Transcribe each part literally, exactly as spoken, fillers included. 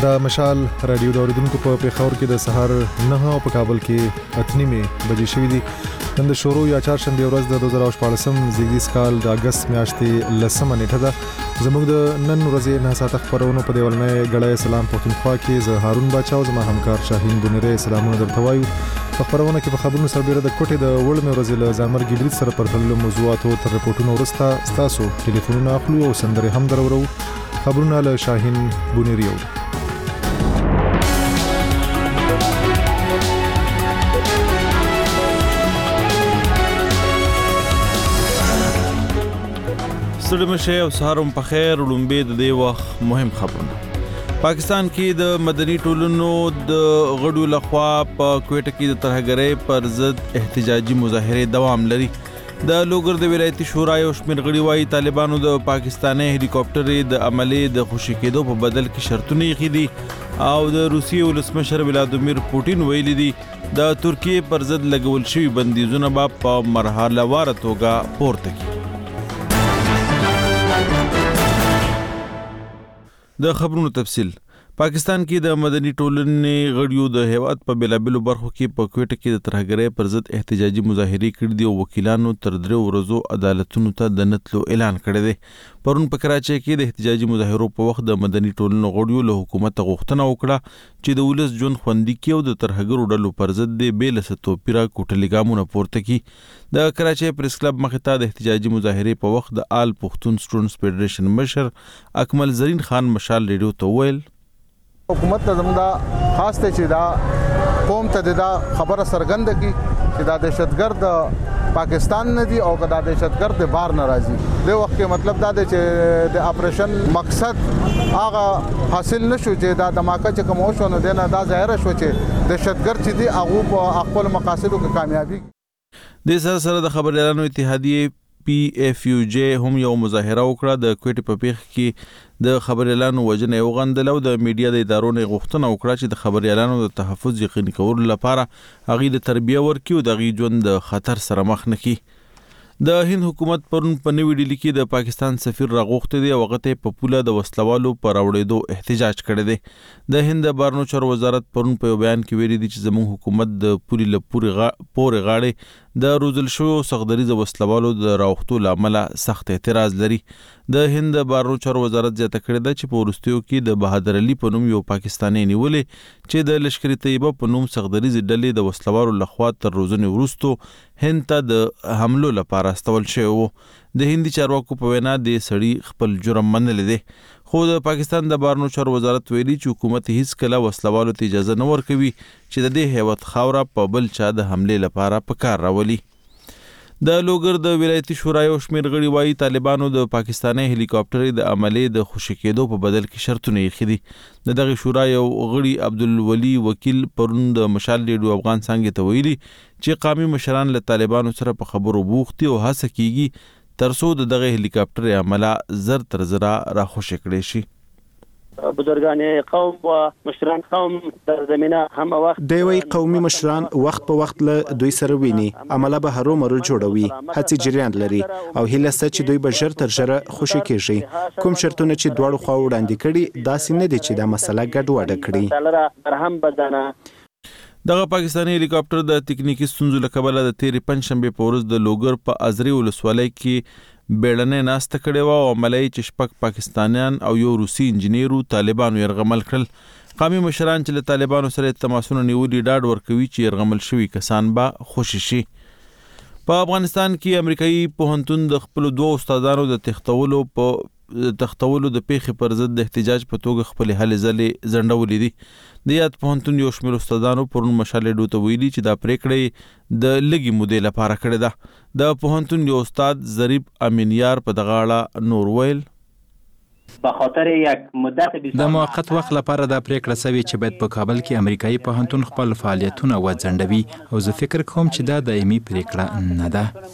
د مشال رادیو د اوریدونکو په پیښور کې د سهار نه او په کابل کې اتنی می بجې شوې دي. نن د شروع یا چهارشنبه ورځ د دوه زره شپږ زیږدیز کال د اگست میاشتې لسمه نیټه ده. زموږ د نن ورځې نه ساعت خبرونو په دیولنه غړای سلام پښتونخوا کې زه هارون باچا او زما همکار شاهین بنيره سلامونه درته وایو. په خبرونه کې په خبرونو سره ډیره د کوټې د وړمې ورځې له زامر ګډریت سره پر تللو موضوعاتو تر رپورټونو ورسته تاسو ټلیفونونه اخلو او سندره هم درورو. خبرونه له شاهین بنيره. سلامشه او سهارم په خیر ولومبه د دې وخت مهم خبرونه. پاکستان کې د مدني ټولنو د غړو لخوا په کوټه کې د ترهګرۍ پر ضد احتجاجي مظاهره دوام لري. د لوګر د ولایتي شورا یو شمېر غړي وايي طالبانو د پاکستاني هلیکاپټر د عملي د خوشی کېدو په بدل کې شرطونه یې خېدي او د روسیې ولسمشر ولادیمیر پوتین ویلي دي د ترکیې پر ضد لګول شوی بندیزونه په مرحله وار توګه پورته کړي. د خبرونو تفصیل. پاکستان کې د مدني ټولنې غړیو د هیواد په بلابلو برخو کې په کوټه کې د ترهګرۍ پر ضد احتجاجي مظاهرې کړې دي او وکیلانو تر درې ورځو عدالتونو ته د نتلو اعلان کړی دی. پرون په کراچۍ کې د احتجاجي مظاهرو په وخت د مدني ټولنو غړیو له حکومت غوښتنه وکړه چې د ولس ژوند خوندي کړي او د ترهګرو ډلو پر ضد د بې له څه توپیره کوټلي ګامونه پورته کړي. د کراچۍ پریس کلب مخې ته د احتجاجي مظاهرې په وخت د آل پښتون سټوډنټس فدریشن مشر اکمل زرین خان مشال ریډیو ته ویل حکومت ته زموږ خاص ته چې دا قوم ته دا خبره سرګند کی چې دا دهشتګرد پاکستان نه دی او دا دهشتګرد د بار ناراضي د وخت کې مطلب دا دی چې د اپریشن مقصد هغه حاصل نشو چې دا دماکه چې کوم شو نو دنه دا ظاهر شو چې دهشتګرد چې دی هغه په خپل مقاصدو کې کامیابی. د سره سره د خبريالانو اتحادیه پی اف یو جی هم یو مظاهره وکړه. د کوټې په پیښ کې د خبريالانو وجنه یو غندل او د میډیا د ادارو نه غوښتنه وکړه چې د خبريالانو د تحفظ یقیني کولو لپاره هغه د تربیه ورکړي او د غي ژوند د خطر سره مخ نه کړي. د هند حکومت پرون په نوې ډیلی کې د پاکستان سفیر راغوښته دی او هغه په پوله د وسلوالو پر اورېدو احتجاج کړی دی. د هند بهرنیو چارو وزارت پرون په بیان کې ویلي دی چې زموږ حکومت د پوری لپوري غا پورې غاړې د روزل شو سخدري د وسلوالو د راوختو لامل سخت اعتراض لري. د هند بهرنیو چارو وزارت زیاته کړې ده چې په ورستیو کې د بهادر علي په نوم یو پاکستاني نیولې چې د لشکري طیبه په نوم سخدري ډلې د وسلوالو لخوا تر روزنې وروسته هند ته د حملو لپاره استول شوی وو. د هندي چارواکو په وینا د سړي خپل جرم منلی دی خو د پاکستان د بهرنیو چارو وزارت ویلي چې حکومت هیڅ کله وسلوالو ته اجازه نه ورکوي چې د دې هیواد خاوره په بل چا د حمله لپاره په کار راولي. د لوګر د ولایتي شورا یو شمېر غړي وايي طالبانو د پاکستاني هلیکاپټر د عملي د خوشی کېدو په بدل کې شرطونه یې خېدي. د دغه شورا یو غړي عبدالولي وکیل پرون د مشال ریډیو افغان څنګه ته ویلي چې قومي مشران له طالبانو سره په خبرو بوختي او هڅه کیږي ترڅو د دغه هلیکاپټر عمله زر تر زر را خوشی کړي شي. بزرگان قوم و مشران قوم در زمینه هم وخت دوی قومي مشران وخت په وخت له دوی سره ویني عمله به هرو مرو جوړوي هڅې جریان لري او هیله ست چې دوی به ژر تر ژره خوشی کیږي. کوم شرطونه چې دواړو خوا وړاندې کړي داسې نه دي چې دا مسله ګډوډه کړي. هم بدانه دغه پاکستاني هلیکاپټر د تکنیکی ستونزو له کبله د تیرې پنځشنبه په ورځ د لوګر په ازري ولسوالۍ کې بیړنۍ ناسته کړې وه او عملي چې شپږ پاکستانیان او یو روسي انجینیرو طالبانو یرغمل کړل. قومي مشران چې له طالبانو سره تماسونه نیولي ډاډ ورکوي چې یرغمل شوي کسان به خوشي شي. په افغانستان کې امریکایي پوهنتون د خپل دوه استادانو د تختولو په تختولو د پیښې پر ضد د احتجاج په توګه خپل هلې ځلې ځنډولې دي. د یاد پوهنتون یو شمېر استادانو پرون مشال ریډیو ته ویلي چې دا پریکړه د لږې مودې لپاره کړې ده. د پوهنتون یو استاد ظریف امینیار په دغه اړه نور ویل به خاطر یک مدت د موقت وخت لپاره دا پریکړه سوي چې باید په کابل کې امریکایي پوهنتون خپل فعالیتونه وځنډوي او زه فکر کوم چې دا دایمي پریکړه نه ده.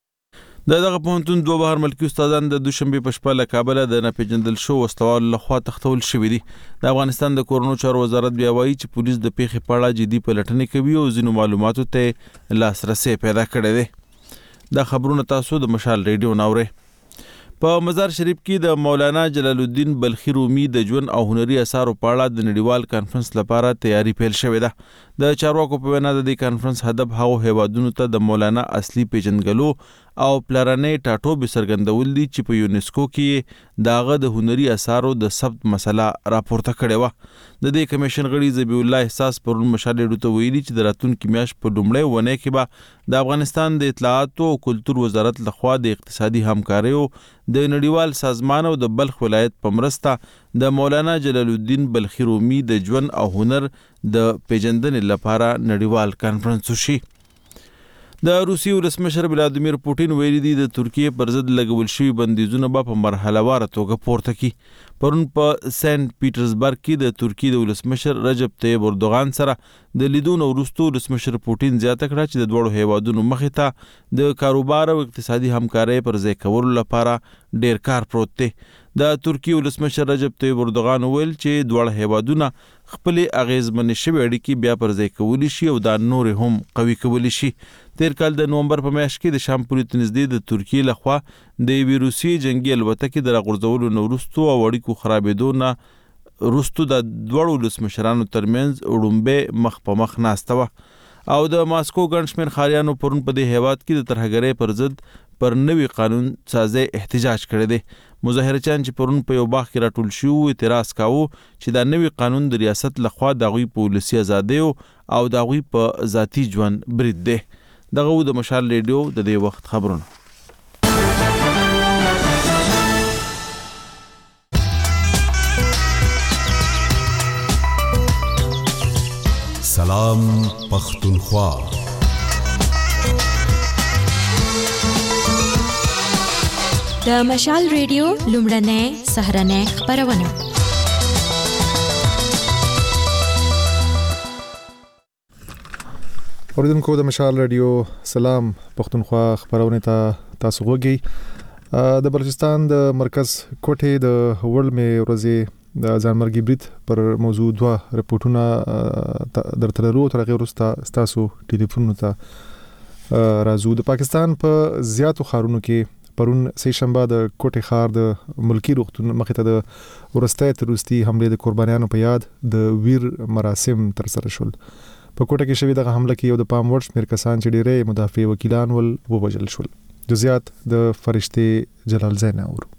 د دغه پوهنتون دوه بهر ملکي استادان د دوشنبه په شپه له کابل د ناپېژندل شو وسلوالو لخوا تختول شوي دي. د افغانستان د کورونو چارو وزارت بیا وایي چې پولیس د پیښې په اړه جدي پلټنې کوي او ځینو معلوماتو ته لاسرسی پیدا کړی دی. دا خبرونه تاسو د مشال ریډیو ناورئ. په مزار شریف کې د مولانا جلال الدین بلخي رومي د ژوند او هنري اثارو په اړه د نړیوال کانفرنس لپاره تیاری پیل شوې ده. د چارواکو په وینا د دې کانفرنس هدف هغو هیوادونو ته د مولانا اصلي پیژندګلو او پلرنۍ ټاټوبې څرګندول دي چې په یونیسکو کې د هغه د هنري اثارو د ثبت مسله راپورته کړې وه. د دې کمیشن غړي ذبیح الله احساس پرون مشال ډیډو ته ویلي چې د راتلونکي میاشت په لومړۍ اونۍ کې به د افغانستان د اطلاعاتو او کلتور وزارت لخوا د اقتصادي همکاریو د نړیوال سازمان او د بلخ ولایت په مرسته د مولانا جلال الدین بلخي رومي د ژوند او هنر د پیژندنې لپاره نړیوال کانفرنس وشي. د روسیې ولسمشر ولادیمیر پوټین ویلي دی د ترکیې پر ضد لګول شوي بندیزونه به په مرحله واره توګه پورته کړي. پرون په سنت پیټرزبرګ کې د ترکیې د ولسمشر رجب طیب اردوغان سره د لیدونو وروسته ولسمشر پوټین زیاته کړه چې د دواړو هیوادونو مخې ته د کاروبار او اقتصادي همکارۍ پر ځای کولو لپاره ډیر کار پروت دی. د ترکیې ولسمشر رجب طیب اردوغان ویل چې دواړه هیوادونه خپلې اغیزمنې شوې اړیکې بیا پر ځای کولی شي او دا نورې هم قوي کولی شي. تیر کال د نومبر په میاشت کې د شام پولې ته نږدې د ترکیې لخوا د یوې روسي جنګي الوتکې د راغورځولو نه وروسته او اړیکو خرابېدو نه وروسته د دواړو ولسمشرانو ترمنځ وړومبۍ مخ په مخ ناسته وه او د ماسکو ګڼ شمېر ښاریانو پرون په دې هیواد کې د ترهګرۍ پر ضد پر نوي قانون سازۍ احتجاج کړی دی. مظاهرچیان چې پرون په یو باغ کې راټول شوي اعتراض کاوه چې دا نوي قانون د ریاست لخوا د هغوی په ولسي ازادیو او د هغوی په ذاتي ژوند برید دی. دغه و د مشال ریډیو د دې وخت خبرونه. سلام پختونخوا. د مشال ریډیو لومړنۍ سهرنۍ خبرونه. اوریدونکو د مشال رادیو سلام پختونخوا خبرونه ته تاسو غوږی. د بلوچستان د مرکز کوټې د ورلد مې ورځې د ځانمرګي برید پر موضوع دوه رپورټونه درته لرو. تر هغې وروسته ستاسو ټلیفونونو ته راځو. د پاکستان په زیاتو ښارونو کې پرون سه شنبه د کوټې ښار د ملکی روغتون مخې ته د وروستۍ تروریستي حملې د قربانیانو په یاد د ویر مراسم ترسره شول. په کوټه کې شوې دغه حمله کې یو د پام وړ شمېر کسان چې ډېری مدافع وکیلان ول ووژل شول. جزئیات د فرشتې جلال زین اورو.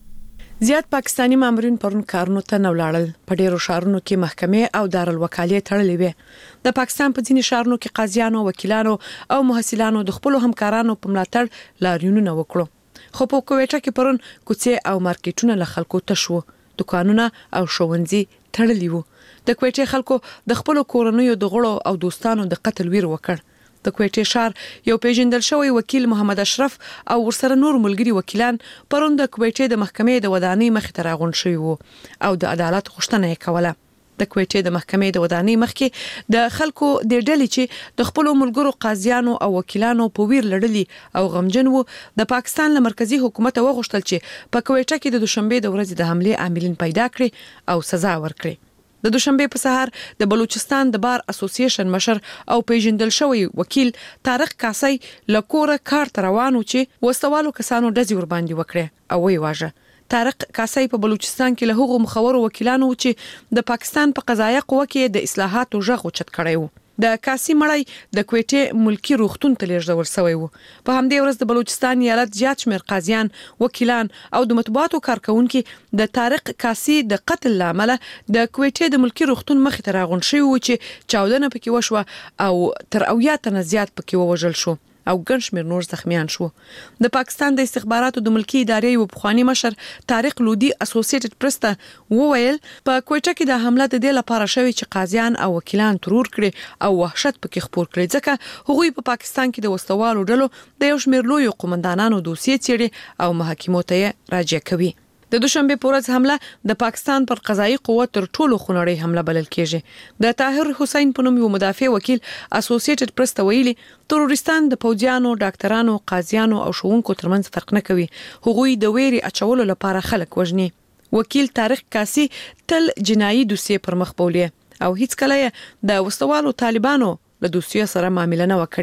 زیات پاکستانی مامورین پرون کارونو ته نه ولاړل. په ډېرو ښارونو کې محکمې او دارالوکالې تړلې وې. د پاکستان په ځینې ښارونو کې قاضیانو، وکیلانو او محصلانو د خپل همکارانو په ملاتړ لاریونونه وکړو. خو په کوټه کې پرون کوڅې او مارکیټونه له خلکو تش وو. دکانونه او ښوونځي تړلي وو. د کوټې خلکو د خپل کورنیو د غړو او دوستانو د قتل ویر وکړ. د کوټې ښار یو پیژندل شوی وکیل محمد اشرف او ورسره نور ملګری وکیلان پرون د کوټې د محکمې د ودانۍ مخې ته راغونډ شوي وو او د عدالت غوښتنه یې کوله. د کوټې د محکمې د ودانۍ مخکې د خلکو د ډلې چې د خپل ملګرو قاضیانو او وکیلانو په ویر لړلي او غمجن وو د پاکستان له مرکزی حکومت وغوښتل چې په کوټه کې د دوشنبه د ورځې د حملې عاملین پیدا کړي او سزا ورکړي. د دوشنبه په سهار د بلوچستان د بار اسوسییشن مشر او پیژندل شوی وکیل طارق کاسای لکوره کار روانو چې وسوالو کسانو ډزې ور باندې وکړي او وی واژه. طارق کاسای په بلوچستان کې له هغو مخورو وکیلانو چې د پاکستان په قضایه قوه کې د اصلاحاتو ژغ اوچت کړی وو. د کاسي مړی د کوټې ملکی روغتون ته لیږدول شوی وو. په همدې ورځ د بلوچستان ایالت زیات شمېر قاضیان، وکیلان او د مطبوعاتو کارکونکي د طارق کاسي د قتل لامل د کوټې د ملکی روغتون مخې ته راغونډ شوي وو چې چاودنه پکې وشوه او تر اویا تنه زیات پکې ووژل شو او ګڼ شمېر نور زخمیان شو. د پاکستان د استخباراتو د ملکی ادارې یو پخوانی مشر طارق لودي اسوسییټډ پریس ته وویل په کوټه کې د حمله د دې لپاره شوی چې قاضیان او وکیلان ترور کړي او وحشت پکې خپور کړي ځکه هغوی په پاکستان کې د وسوالو ډلو د یو شمېر لویو قومندانانو دوسیې څېړي او محاکمو ته راجع کوي. د دوشنبه په ورځ حمله د پاکستان پر قضایي قوت تر ټولو خونړۍ حمله بلل کېږي. د طاهر حسین په نوم یو مدافع وکیل اسوسییټډ پریس ته ویلي تروریستان د پوځیانو، ډاکټرانو، قاضیانو او ښوونکو ترمنځ فرق نه کوي. هغوی د ویري اچولو لپاره خلک وژني. وکیل طارق کاسي تل جنایي دوسیې پر مخ بولي او هیڅ کله د وسوالو طالبانو له دوسیې سره معامله نه وکړي.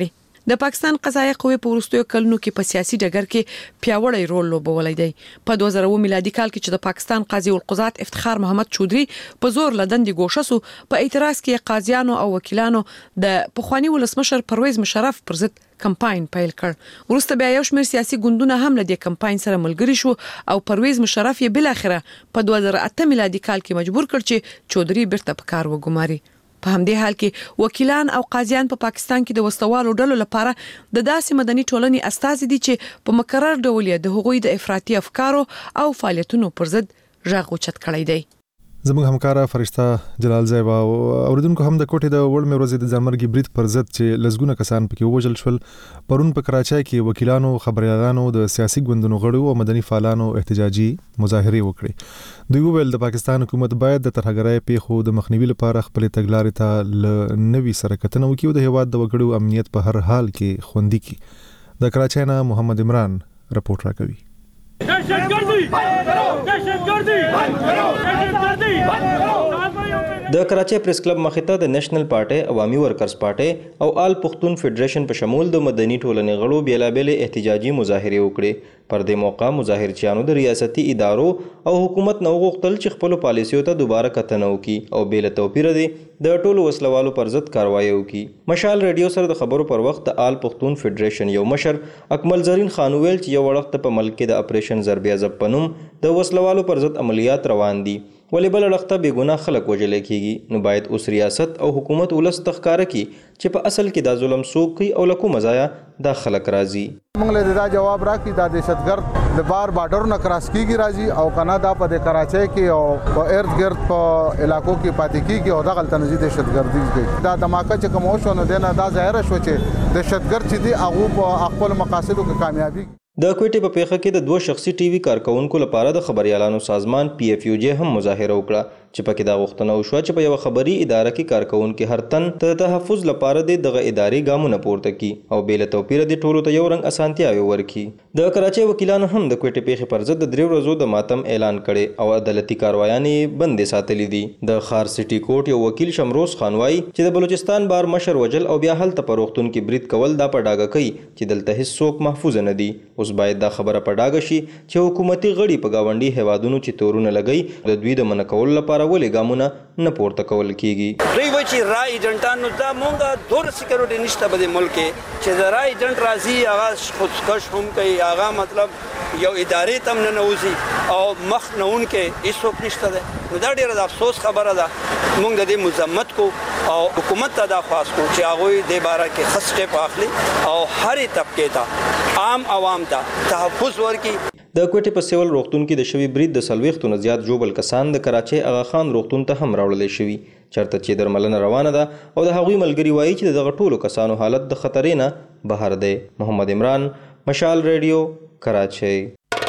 د پاکستان قضایي قوې په وروستیو کلونو کې په سیاسي ډګر کې پیاوړی رول لوبولی دی. په دوه زره اووه میلادي کال کې چې د پاکستان قاضي القضات افتخار محمد چودري په زور لدندې ګوښه سو، په اعتراض کې قاضیانو او وکیلانو د پخوانی ولسمشر پرویز مشرف پر ضد کمپاین پیل کړ. وروسته بیا یو شمېر سیاسي ګوندونه هم له دې کمپاین سره ملګري شو او پرویز مشرف یې بل اخره په دوه زره اته میلادي کال کې مجبور کړ چې چودري بیرته په کار وګماري. په همدې حال کې وکیلان او قاضیان په پا پاکستان کې د وسلوالو ډلو لپاره د داسې مدني ټولنې استازي دي چې په مکرر ډول د هغوی د افراطي افکارو او فعالیتونو پر ضد غږ اوچت کړی دی. زموږ همکارا فرشته جلال زیبا او اوریدونکو هم د کوټې د وړمې ورځې د ځانمرګي برید پر ضد چې لزګونه کسان پکې وژل شول پرون په کراچۍ کې وکیلانو، خبريالانو، د سیاسي ګوندونو غړو او مدني فعالانو احتجاجي مظاهره وکړې. دوی وویل د پاکستان حکومت باید د ترهګرۍ پیښو د مخنیوي لپاره خپل تګلارې ته ل نوي سره کتنه وکړي او د هیواد د وګړو امنیت په هر حال کې خوندي کړي. د کراچۍ نه محمد عمران رپورټ راکوي. د کراچۍ پریس کلب مخې ته د نېشنل پارټي، عوامي ورکرز پارټي او آل پښتون فدریشن په شمول د مدني ټولنې غړو بیلابېل احتجاجي مظاهره وکړې. پر دې موقع مظاهرچیانو د ریاستي ادارو او حکومت نو غوښتل چې خپل پالیسیو ته دوباره کتنه وکړي او بیل توپیر دي د ټولو وسلوالو پر ضد کاروایی وکړي. مشال ریډیو سره د خبرو پر وخت د آل پښتون فدریشن یو مشر اکمل زرین خان ویل چې یو وخت په ملک کې د اپریشن ضربې ضبط پنوم د وسلوالو پر ضد عملیات روان دي، ولې بل لخته بے ګناه خلک وژل کیږي. نو باید اوس ریاست او حکومت ولس تخکاره کی چې په اصل کې دا ظلم څوک کوي او لکه مزایا دا خلک راځي. موږ له دا جواب راکې دا دهشتګرد د بار بارډر نه کراس کیږي راځي او کنه دا په کراچۍ کې او په ارد گرد په علاقو کې پاتې کیږي او دا غلطه نزي دهشتګردي کوي. دا دماکه چې کوم شو نو دنه دا ظاهر شو چې دهشتګرد چې دی هغه په خپل مقاصدو کې کامیابی. د کوټې په پیښه کې د دوه شخصي ټي وي کارکونکو لپاره د خبريالانو سازمان پی اف یو جی هم مظاهره وکړه چې پکې دا غوښتنه وشوه چې په یو خبري اداره کې کارکونکو هر تن ته تحفظ لپاره د دغه ادارې ګامونه پورته کړي او بیل توپیر د ټولو ته یو رنګ اسانتیاوي ورکړي. د کراچۍ وکیلانو هم د کوټې پیښې پر ضد د درې ورځو د ماتم اعلان کړي او عدالتي کاروایانې بندې ساتلې دي. د خار سټي کورټ یو وکیل شمروز خان وايي چې د بلوچستان بار مشر وجل او بیا هلته په روغتون کې برید کول دا په ډاګه کوي چې دلته هیڅ څوک محفوظ نه دي. اوس باید دا خبره په ډاګه شي چې حکومتي غړي په گاونډي هیوادونو چې تورونه لګي د دوی د منکول لپاره ولې ګامونه نه پورته کول کیږي. دوی و چې را ایجنټانو دا مونږه دور سکیورټي نشته په ملک کې چې دا را ایجنټ راځي هغه خودکش هم کوي، هغه مطلب یو ادارې تم نه نوځي او مخ نهون کې هیڅوک نشته ده. نو دا ډیره د افسوس خبره ده. مونږ د دې مزمت کو او حکومت ته دا خواست کو چې هغه د باره کې خسته پاخلي او هر طبقه ته عام عوام ته تحفظ ورکړي. د کوټې په سیول روغتون کې د شوی برید د سلويختو نه زیات جوبل کسان د کراچۍ اغا خان روغتون ته هم راوړل شوی چرته چې درملنه روانه ده او د هغوی ملګری وایي چې دغه ټولو کسانو حالت د خطرې نه بهر دی. محمد عمران، مشال ریډیو، کراچۍ.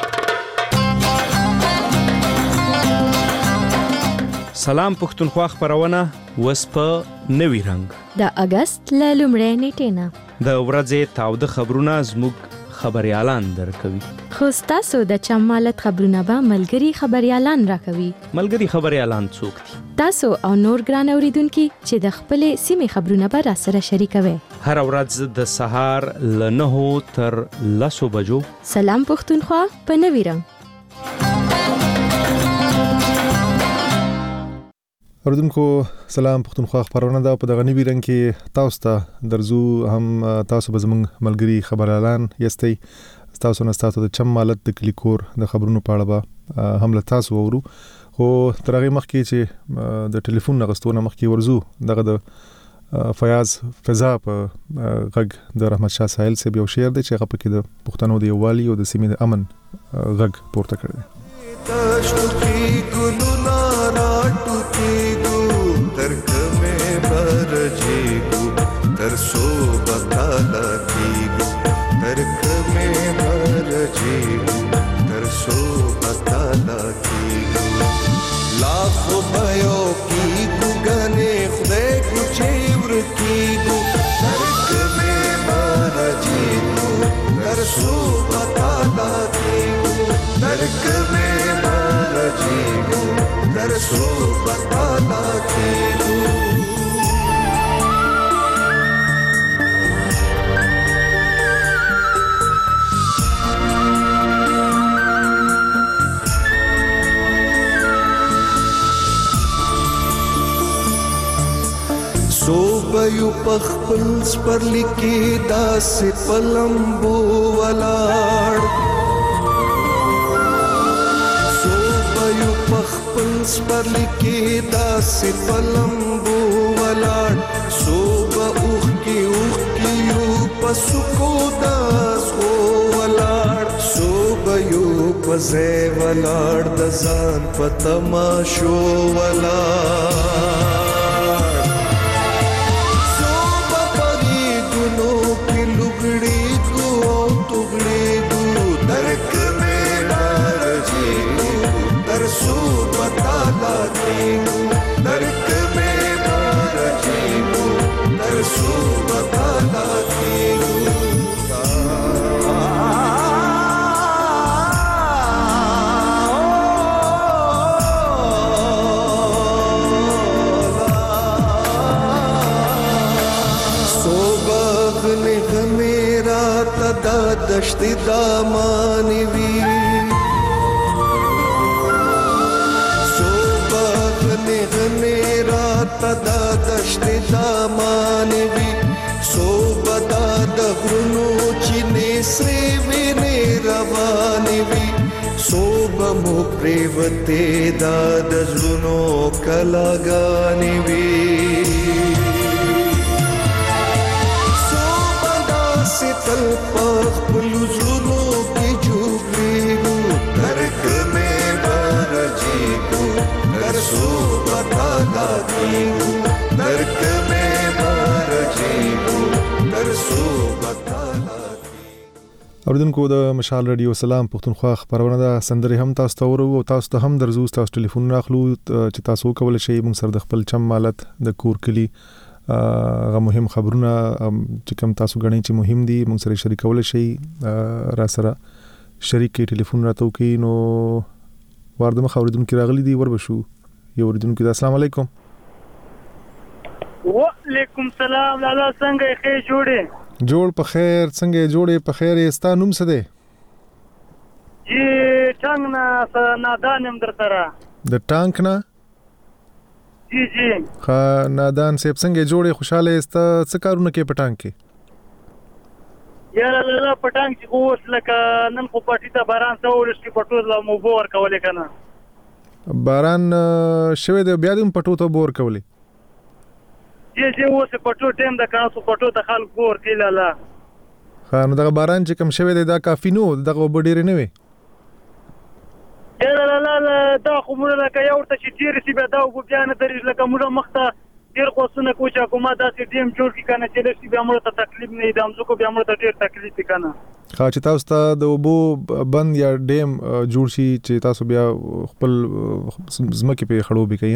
سلام پښتونخوا خبرونه وس په نوي رنګ د اگست ل لومړۍ نیټې نه د ورځې تاوده خبرونه زموږ خبريالان درکوي. خو تاسو د چمالت خبرونه به ملګری خبريالان راکوي. ملګری خبريالان څوک دي؟ تاسو او نور ګران اوریدونکو چې د خپلې سیمې خبرونه به را سره شریکوي. هر ورځ د سهار ل نهو تر لسو بجو سلام پښتونخوا په نوي رنګ. اوریدونکو سلام پښتونخوا خبرونه ده په دغه نوي رنګ کې تاسو ته درزو هم تاسو به زموږ ملګری خبريالان یاستئ. تاسو نه تاسو د چم مالت د کلیکور د خبرونو په اړه به هم له تاسو وورو. خو تر هغه مخکې چې د ټلیفون نغستونه مخکې ورزو دغه د فیاض فضا په غږ د رحمت شاه ساحل سه یو شعر دی چې هغه پکې د پښتنو د یووالي او د سیمې د امن غږ پورته کړی. در صحبت لکیگو ترک میں مر جیگو در صحبت لکیگو لاکھو بیو کیگو گنے خدے کو چیور کیگو ترک میں مر جیگو در صحبت لکیگو ترک میں مر جیگو در صحبت لکیگو یو پخپل سپرلی کې داسې پلمبو ولاړ صوبه یو پخپل سپرلی کې داسې پلمبو ولاړ صوبه اوخ کې اوخ کې یو پسکو داس خو ولاړ صوبه یو پزې ولاړ د ځان په تماشو ولاړ सो बता लाती हूँ नरक में मार जीवो दर सो बता लाती हूँ सोबग ने मेरा तदा दश्त दामानवी تدا دشت دامانوی صوبدا دغرونو چینه سری وینه روانوی صوبه مو پریوته دا دزلونو کلاگانوی صوبدا ستل پخ پلوزلونو کی جوگلیگو درک میں برجیگو در صوبتا لاگیگو درک میں برجیگو در صوبتا اوریدونکو د مشال رادیو سلام پښتونخوا خبرونه ده سندري هم تاسو ته ورو او تاسو ته هم درزو تاسو ټلیفون راخلو چې تاسو کول شي موږ سره د خپل چم مالت د کور کلی غو مهم خبرونه چې کوم تاسو غنئ چې مهم دي موږ سره شریکول شي را سره شریک ټلیفون راتو کې نو واردم خوریدونکو راغلي دي ور بشو یو اوریدونکو السلام علیکم وعلیکم السلام لالا څنګه ښه جوړې جوړ په خیر څنګه جوړې په خیر استا نوم څه دی جی ټنګ نه نادانم در سره د ټانک نه جی جی خا نادان سیب څنګه جوړې خوشاله استا څه کارونه کې پټانک کې یاره لالا پټانک چې اوس لکه نن خو پټی ته باران څول شي پټو لا مو بور کولې کنه باران شوه دی بیا دې پټو ته بور کولې جی جی اوس پټو ټیم د کانو سو پټو ته خلک بور کې لالا خان دا باران چې کم شوه دی دا کافی نو دغه وبډیر نه وي یاره لالا دا خو موږ لکه یو ورته چې تیر سی به دا وګ بیا نه درې لکه موږ مخته ډیر خوښونه کوچ حکومت داسې ټیم جوړ کی کنه چې لسی بیا موږ ته تکلیف نه دی امزو کو بیا موږ ته ډیر تکلیف کنه خا چې تاسو ته د وبو بند یا ډیم جوړ شي چې تاسو بیا خپل زمکه په خړو به کوي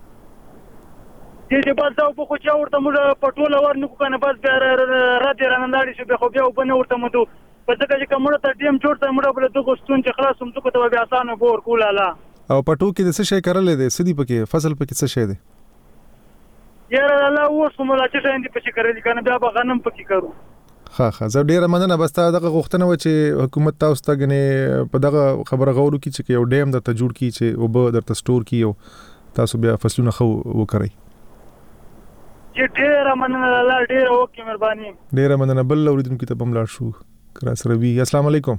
چې بس دا په خو چې ورته موږ پټول ورنکو کنه بس بیا را دې راننداري شو به خو بیا وبنه ورته مدو په ځکه چې کومه ته ټیم جوړ ته موږ بل دغه ستون چې خلاص هم څه ته بیا اسانه بور کولاله او پټو کې د څه شي کړل دي سدي پکې فصل پکې څه شي دي یاره الله اوس مولا چې څنګه پکې کړل کنه بیا به غنم پکې کرو ها ها زه ډیره مننه بس تا دغه غوښتنه و چې حکومت تاسو ته غنې په دغه خبره غوړو کی چې یو ډیم د ته جوړ کی چې او به درته سٹور کی او تاسو بیا فصلونه خو وکړئ چې ډیره مننه الله ډیره وکي مهرباني ډیره مننه بل اوریدونکو ته بم لاړ شو کرا سره وی السلام علیکم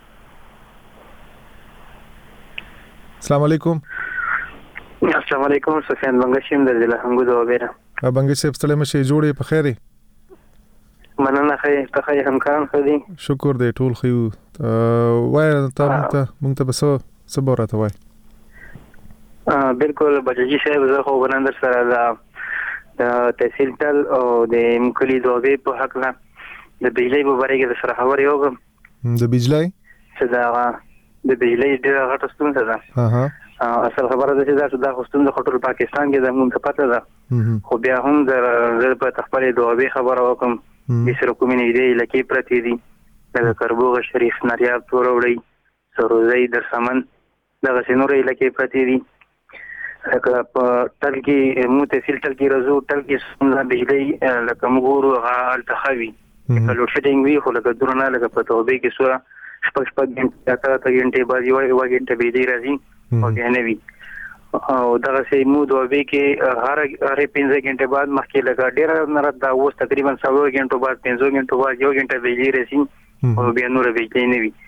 السلام علیکم السلام علیکم سفیان بنگشیم در ضلع همگود و بیره بنگش صاحب ستړی مشه جوړې په خیره مننه خیر ته خیر همکاران خدي شکر دې ټول خو وای ته ته مونږ ته بس صبر راته وای ا بالکل بججي صاحب زه خو بنندر سره د تحصیل تل او د مکلی دوبه په حق نه د بجلی په باره کې سره خبر یو د بجلی څه دا د بجلی ډیره غټه ستونزه ده ها ها اصل خبره ده چې دا د ستونزه خطر پاکستان کې زموږ ته پته ده خو بیا هم د په تخپل دوبه خبر وکم د سره کومې نه لکه پرتی دي د کربوغ شریف نریاب توروړی سروزي در سمن دغه سينورې لکه پرتی دي لکه په تل کې مو تحصیل تل کې رزو تل کې څنګه بجلی لکه موږ غال تخوي کله شټینګ وی خو لکه درنه لکه په توبه کې سوره شپږ شپږ غنټه تا ته غنټه بعد یو یو غنټه بجلی راځي او نه وی او دغه سي مو دوه کې هر هر پنځه غنټه بعد مخکې لګا ډیر نه دا اوس تقریبا څلور غنټو بعد پنځه غنټو بعد یو غنټه بجلی رسي او بیا نور بجلی نه وي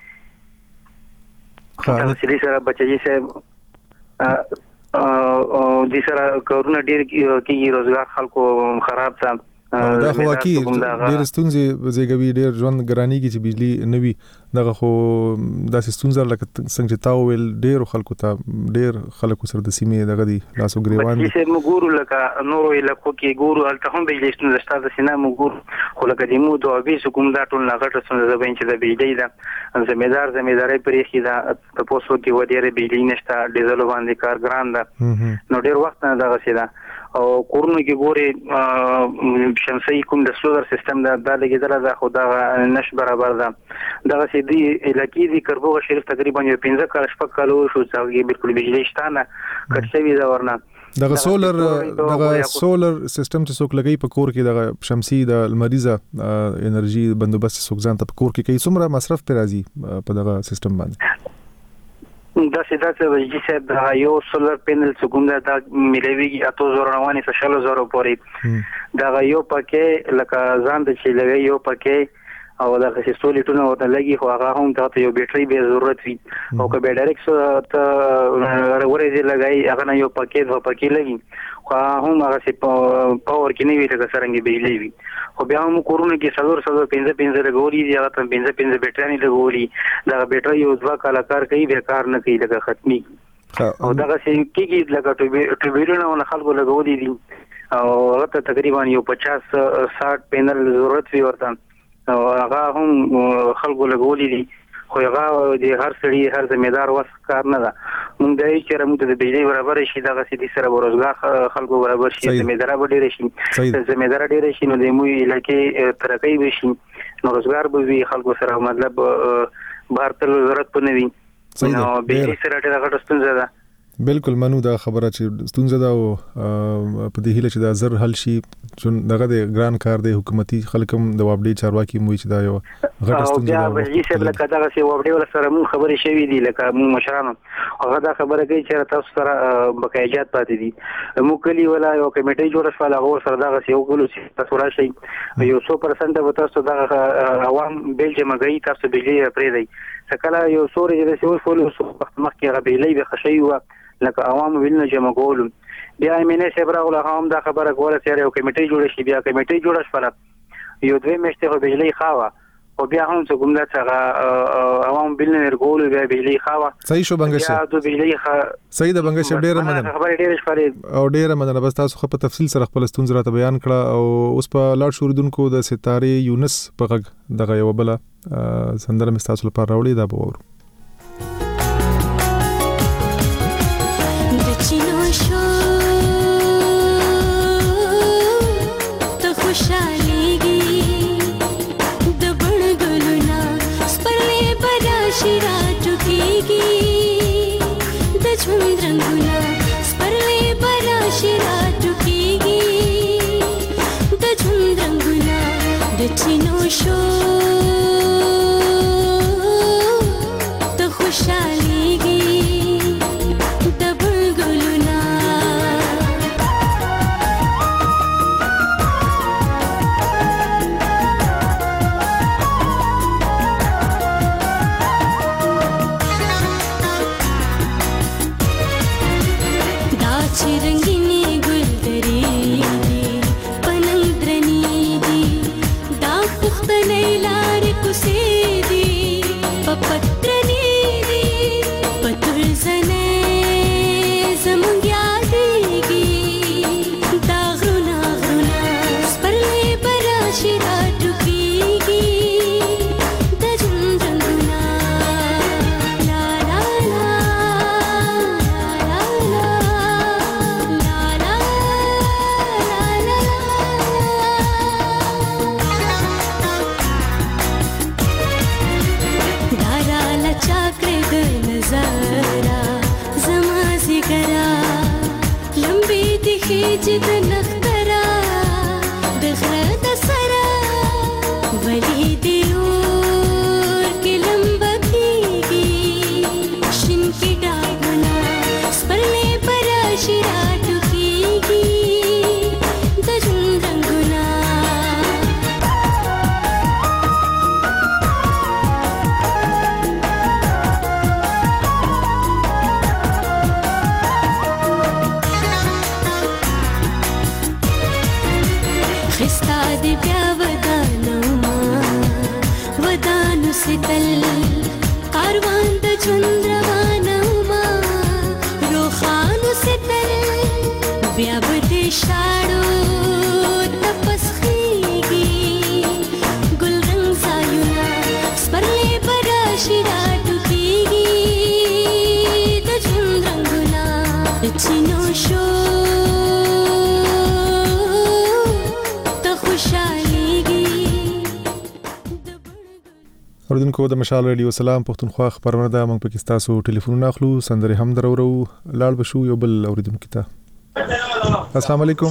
دا سړي سره بچي سره او د سره کورونه ډیر کې روزګار خلکو خراب ځم دا خو واقعي ډېر ستونزې زیږوي ډېر ژوند ګراني کې چې بجلی نه وي دغه خو داسې ستونزه لکه څنګه چې تا ویل ډېر خلکو ته ډېر خلکو سره د سیمې دغه دي لاسو ګریوان دي چې موږ ګورو لکه نور علاقو کې ګورو هلته هم بجلی ستونزه شته د سینا موږ ګورو خو لکه د مو دوه بیس کوم دا ټول نه غټه ستونزه ده چې د بجلی ده ځمېدار ځمېداري پرې خي دا په پوسو کې و ډېر بجلی نشته ډیزل باندې کار ګران ده نو ډېر وخت نه دغه سي ده او کورونو کې ګوري شمسي کوم د سولر سیستم دا د لګیدل دا خو دا نش برابر ده دغه سي دی علاقې دی کربوغه شریف تقریبا یو پنځه کال شپږ کال شو چې بالکل بجلی شته نه کټسوي دا ورنه دغه سولر دغه سولر سیستم چې څوک لګي په کور کې دغه شمسي د لمریزه انرژي بندوبست څوک ځان ته په کور کې کوي څومره مصرف پر راځي په دغه سیستم باندې دا سیدا چې وجې چې دا یو سولر پینل څنګه دا ملويږي اته زره رواني شلو زره پورې دا یو پکې لکه ځان د چې لګي یو پکې او دا چې سولېټونه ورته لګي خو هغه هم ته یو بیټري به ضرورت وي او که به ډایرکټ ته ورې لګي هغه نه یو پکې دوه پکې لګي خو هم هغه چې پاور کې نه وي لکه څنګه بجلی وي خو بیا هم کورونه کې څلور څلور پنځه پنځه لګولي دي هغه ته پنځه پنځه بیټري لګولي دا بیټري یو ځوا کال کار کوي به کار نه کوي لکه ختمي او دا چې کېږي لکه ټوبیرونه خلکو لګولي دي او هغه تقریبا یو پچاس ساठ پینل ضرورت وي ورته او هغه هم خلکو لګولي دي خو هغه د هر سړي هر ځمېدار وس کار نه ده مونږ دای چې موږ د بجلی برابر شي دغه سړي سره روزګار خلکو برابر شي ځمېدار به ډېر شي ځمېدار ډېر شي نو د مو علاقې ترقی به شي نو روزګار به وي خلکو سره مطلب بهر تل ضرورت پنه وي نو بجلی سره ډېر غټه ستونزه ده بالکل منو دا خبره چې ستونزه ده او په دې هیله چې دا زر حل شي چې دغه د ګران کار دی حکومتي خلکم د وابډي چارواکي مو چې دا یو غټه ستونزه ده او بیا چې بل کدا چې وابډي ول سره مون خبرې شوې دي لکه مون مشرانو هغه دا خبره کوي چې تاسو سره بقایجات پاتې دي مو کلی ولا یو کمیټي جوړ شول هغه سره دا یو ګلو چې تاسو راشي یو څو پرسنټ به تاسو دا عوام بیل جمع کوي تاسو بجلی پرې دی څکلا یو سوري چې یو فول مخکې هغه بجلی به خشي و لکه عوام ویلنه جمع کول بیا امینه صبر او هم دا خبره کوله چې یو کمیټي جوړ شي بیا کمیټي جوړ شول یو دوی مشته خو بجلی خاوه او بیا هم څه کوم دا چې عوام ویلنه ورغول بیا بجلی خاوه صحیح شو بنګش بیا د بجلی خا صحیح د بنګش ډیره مننه خبره ډیره شپاره او ډیره مننه بس تاسو خو په تفصیل سره خپل ستونزې راته بیان کړه او اوس په لاړ شوردونکو د ستاره یونس په غږ دغه یو بل سندره مستاسو لپاره راوړي دا به ورو Chino show to khushaligi da bulguluna da chirangini guldari لار کوسې دي په پترنې دي په تل زنه زمونږ یادېږي دا غرونه غرونه سپرلې به راشي راټوکېږي د ژوند رنګونه لا لا لا لا لا لا لا चाकरे द नजारा जमा जिगरा लंबी दिखी जिद नखरा दखरा दसरा वली दियोर के लंबा कीगी शिन की डागना स्परले परा ستل کاروان د ژوند روانوما روخانو ستل بیا به دې شاړو تپسخیږي ګل رنګ ځایونه سپرلي به راشي راټوکیږي د ژوند رنګونه چینو شو اوردونکو د مشال رادیو سلام پښتونخوا خبرونه ده موږ پکې تاسو ټلیفونونه اخلو سندره هم درورو لاړ بشو یو بل اوریدونکو ته السلام علیکم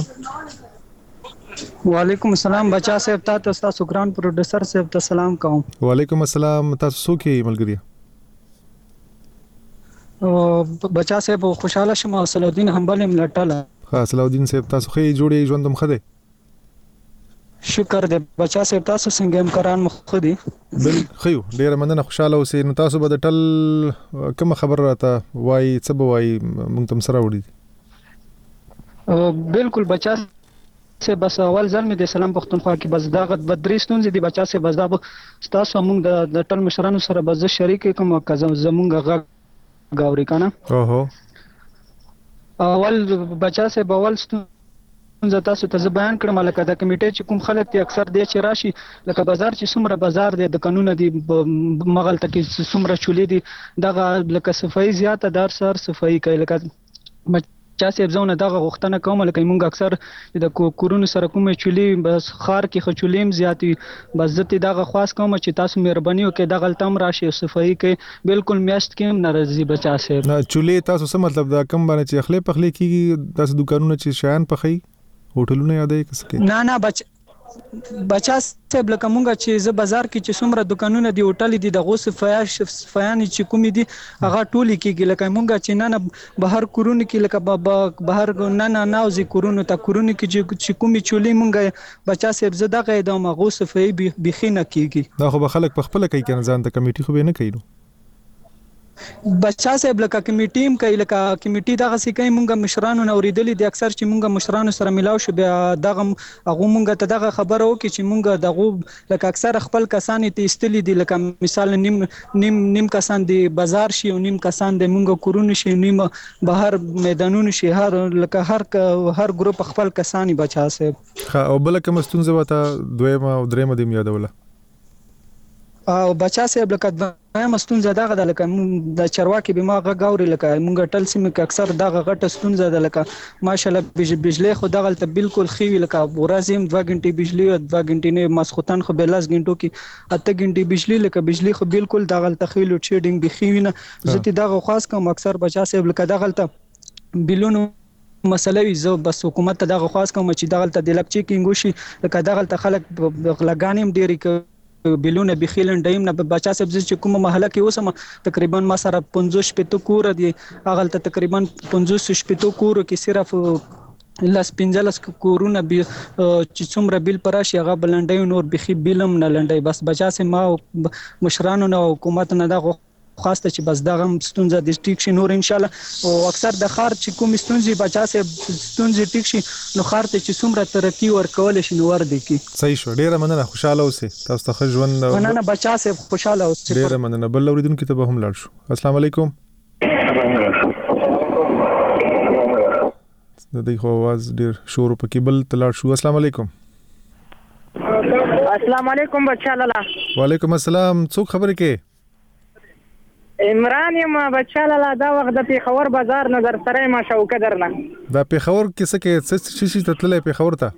وعلیکم السلام بچا صاحب تاسو ګران پروډوسر صاحب ته سلام کوم وعلیکم السلام تاسو څوک یې ملګری او بچا صاحب خوشاله شم صلاح الدین حنبل ملټاله ها صلاح الدین صاحب تاسو خې جوړې ژوندم خده شکر دې بچا صاحب تاسو څنګه هم کران مخ دي بل خيو ډیره مننه خوشاله اوسئ نو تاسو به د ټل کوم خبر راته وای څه به وای مونږ تم سره وړي بالکل بچا سے بس اول ځل می د سلام پښتونخوا کې بس دا غد بدرستون دي بچا سے بس دا تاسو موږ د ټل مشرانو سره بس شریک کوم زمونږ غ غاوري کنه اوهو اول بچا سے اول زه تاسو ته بیان کړم لکه د کمیټې چې کوم خلک ته اکثر دی چې راشي لکه بازار چې څومره بازار دی د قانون دی مغل ته کې څومره چولې دي دغه لکه صفائی زیاته دار سر صفائی کوي لکه چا سي ځونه دغه غوښتنه کوم لکه موږ اکثر د کورونو سره کومه چولې بس خار کې خچولیم زیاتی بس زه دغه خاص کوم چې تاسو مهرباني وکړئ دغه تم راشي صفائی کوي بالکل میاشت کې ناراضي بچا سي نه چولې تاسو څه مطلب دا کم باندې چې خلې پخلې کیږي تاسو دکانونه چې شیان پخې هوټلونه یادې کس کې نه نه بچ بچا صاحب لکه مونږ چې ز بازار کې چې څومره دکانونه دی هوټل دي د غوس فیاش فیان چې کوم دي هغه ټولي کېږي لکه مونږ چې نه نه بهر کورونه کې لکه بهر نه نه ناوزي کورونه ته کورونه کې چې کومي چولې مونږ بچا صاحب ز دغه د غوس فی بخې نه کېږي دا خو به خلک په خپل کوي کنه ځان ته کمیټي خو به نه کوي بچا صاحب لکه کمیټې هم کوي لکه کمیټې دغه سې کوي مونږ مشرانو نو ریدلې دي اکثر چې مونږ مشرانو سره ملاو شو بیا دغه هغه مونږ ته دغه خبره وکړي چې مونږ دغه لکه اکثر خپل کسان ته استلې دي لکه مثال نیم نیم نیم کسان دي بازار شي او نیم کسان دي مونږ کورونه شي نیم بهر میدانونو شي هر لکه هر هر ګروپ خپل کسانی بچا صاحب او بل کوم ستونزه وته دویمه او دریمه د یادوله او بچا صاحب لکه دویمه ستونزه دغه د لکه د چرواکي بماغه غاوري لکه مونږ ټل سیمه کې اکثر دغه غټه ستونزه ده لکه ماشاءالله بجلی خو دغه ته بالکل خېوي لکه ورځم دوه غنټې بجلی او دوه غنټې نه مسخوتن خو بلاس غنټو کې اته غنټې بجلی لکه بجلی خو بالکل دغه تخیل او شیډینګ بخېوي نه زه دغه خاص کوم اکثر بچا صاحب لکه دغه ته بلونو مسلوي زه بس حکومت ته دغه خاص کوم چې دغه ته د لک چیکینګ وشي لکه دغه ته خلک لګانیم ډېری بلونه بخیلن دایم نه بچا سبزی چې کومه محله کې اوسم تقریبا ما سره پنځوس شپږ کور دي هغه ته تقریبا پنځوس شپږ کور کې صرف لاس پنځلس کورونه به چې څومره بیل پراشي هغه بلندای نور بخي بیلم نه لندای بس بچا سه ما مشرانو نه حکومت نه دغه خاصه چې بس دغه ستونزه د ټیک شي نور ان شاء الله او اکثر د خار چې کوم ستونزې بچا سه ستونزې ټیک شي نو خار ته چې څومره ترقی ورکول شي نو ور دي کی صحیح شو ډیره مننه خوشاله اوسئ تاسو ته ژوند مننه بچا سه خوشاله اوسئ ډیره مننه بل اوریدونکو ته به هم لاړ شو السلام علیکم د دې خو आवाज ډیر شور په کې بل تلاړ شو السلام علیکم السلام علیکم بچا لالا وعلیکم السلام څوک خبرې کې عمران یم بچا لالا دا وخت د پیښور بازار نظر سره ما شوکه درنه دا پیښور کې څه کې څه شي تتلې پیښور ته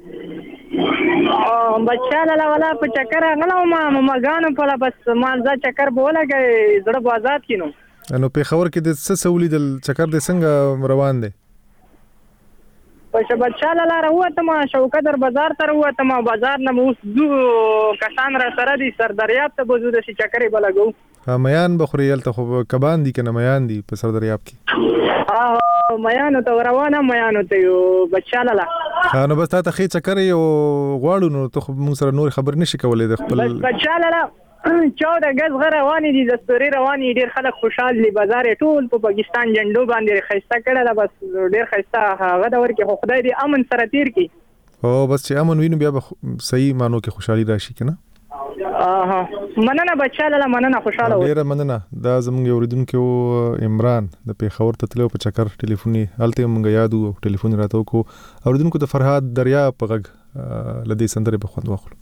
بچا لالا ولا په چکر غلو ما مګانو په بس مانځه چکر بولګي زړه بازار کینو نو پیښور کې د څه سولې د چکر د څنګه روان دي پښه بچا لالا راوته ما شوکه در بازار ته راوته ما بازار نه اوس دو کسان را سره دي سر دریاب ته بوزو د چکرې بلګو ها میان بخوریل ته خو کبان دي کنه میان دي په سر دریاب کې ها میان ته روانه میان ته یو بچا لالا ها نو بس ته خې چکرې او غواړو نو ته موږ سره نور خبر نشي کولای د خپل بچا لالا چوده غز غره رواني دي د ستوري رواني ډیر خلک خوشحال دي بازار ټول په پاکستان جنډو باندې خيسته کړه بس ډیر خيسته هغه د ورکه خو خدای دې امن سره تیر کی او بس چې امن وینو بیا به صحیح مانو کې خوشحالي راشي کنه اها مننه بچاله مننه خوشاله ډیره مننه. دا زموږ اوریدونکو عمران د پیښور ته تلو په چکر ټلیفوني هلته موږ یادو ټلیفون راته کو اوریدونکو د فرهاد دریا په غږ لدی سندره په خوند واخلو.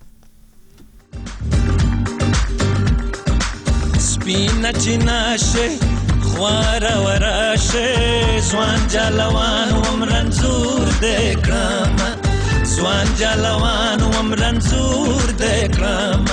سپینه چیناشه خواره وراشه زوان جلوان ومرنزور دکرام زوان جلوان ومرنزور دکرام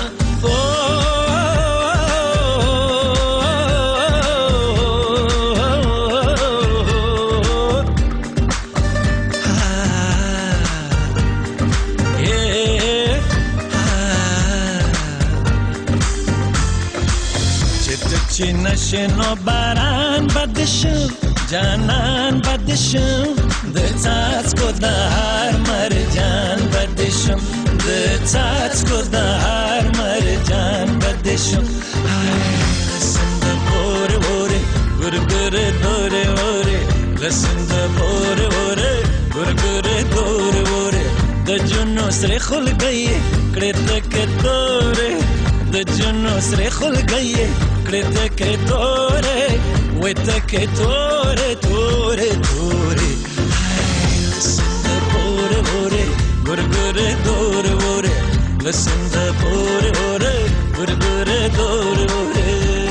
چی نشنو باران بدشم جانان بدشم د څاڅکو د هر مرجان بدشم د څاڅکو د هر مرجان بدشم لسن د پور وره ګر ګر دور وره لسن د پور وره ګر ګر دور وره د جنو سره خل گئی کړه تک توره د جنو سره خل گئی کړه تک توره و تک توره توره توره لسن د پور وره ګر ګر دور وره لسن د پور وره ګر ګر دور وره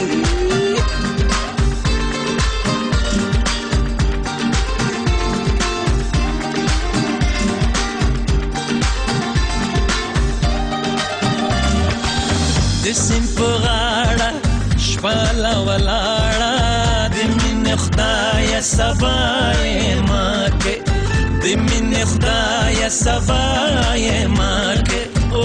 دسم پغاړه شپاله ولاړه د مين خدای سبای ماکه د مين خدای سبای ماکه او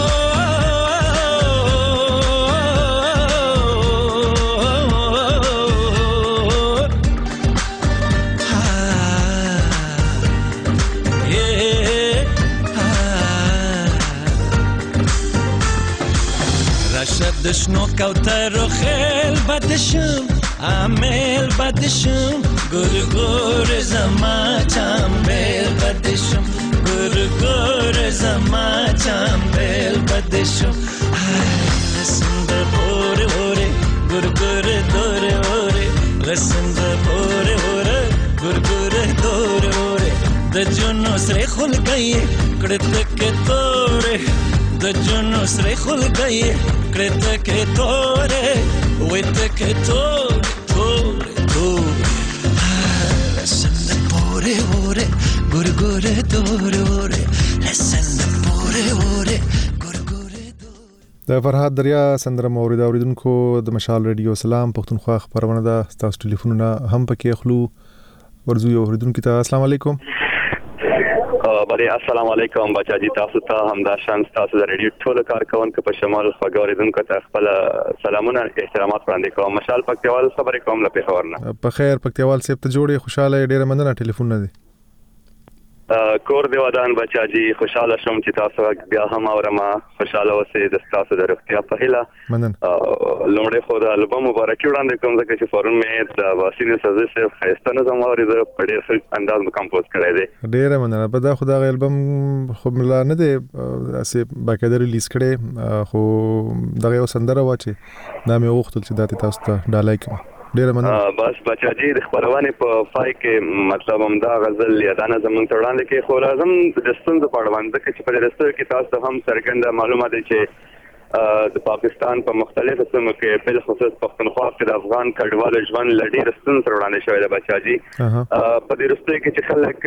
دشنو کوتر و خیل بدشم عامل بدشم گر گر زما چامبل بدشم گر گر زما چامبل بدشم لسن د پور وره گر گر دور وره لسن د پور وره گر گر دور وره د جنو سره خل گئی کړه تک توره د جنو سره خل گئی کړه تک توره و تک توره توره توره لسن د پور وره ګر ګر دور وره لسن د پور وره ګر ګر د فرهاد دریا سندره مورید اوریدونکو د مشال ریډیو سلام پښتونخوا خبرونه ده تاسو ټلیفونونه هم پکې خلو ورزو یو اوریدونکو ته السلام علیکم. بری السلام علیکم بچا جی تاسو ته همدا شان تاسو د ریډیو ټول کارکونکو په شمال خبرولیدونکو ته خپل سلامونه احترامات وړاندې کوم. مشال پکتیوال خبرې کوم له پیښورنه. په خیر پکتیوال صاحب ته جوړې خوشاله ډیره مننه ټلیفون نه دی. کور دی ودان بچا جی خوشاله شوم چې تاسو بیا هم اورما خوشاله اوسئ د تاسو د روغتیا په هیله. مننه. لومړی خو د البم مبارکي وړاندې کوم ځکه چې فورن مې د واسین سزا صاحب خسته نه زموږ اورید په ډېر ښه انداز مې کمپوز کړی دی. ډیره مننه. په دا خو دا البم خو ملا نه دی اسې باقاعده ریلیز کړي خو دغه یو سندره و چې دا مې وغوښتل چې دا تاسو ته ډالای کړم. ډیره مننه. بس بچا جی د خبرونه په فای کې مطلب هم دا غزل یادانه زمونږ ته وړاندې کې خو لازم د ستونزو په اړه باندې چې په رسټو کې تاسو هم څرګنده معلومات دي چې د پاکستان په مختلفو سیمو کې بل خصوص پښتونخوا کې د افغان کډوالو ژوند لړۍ رستون سره وړاندې شوی دی بچا جی. په دې رسټو کې چې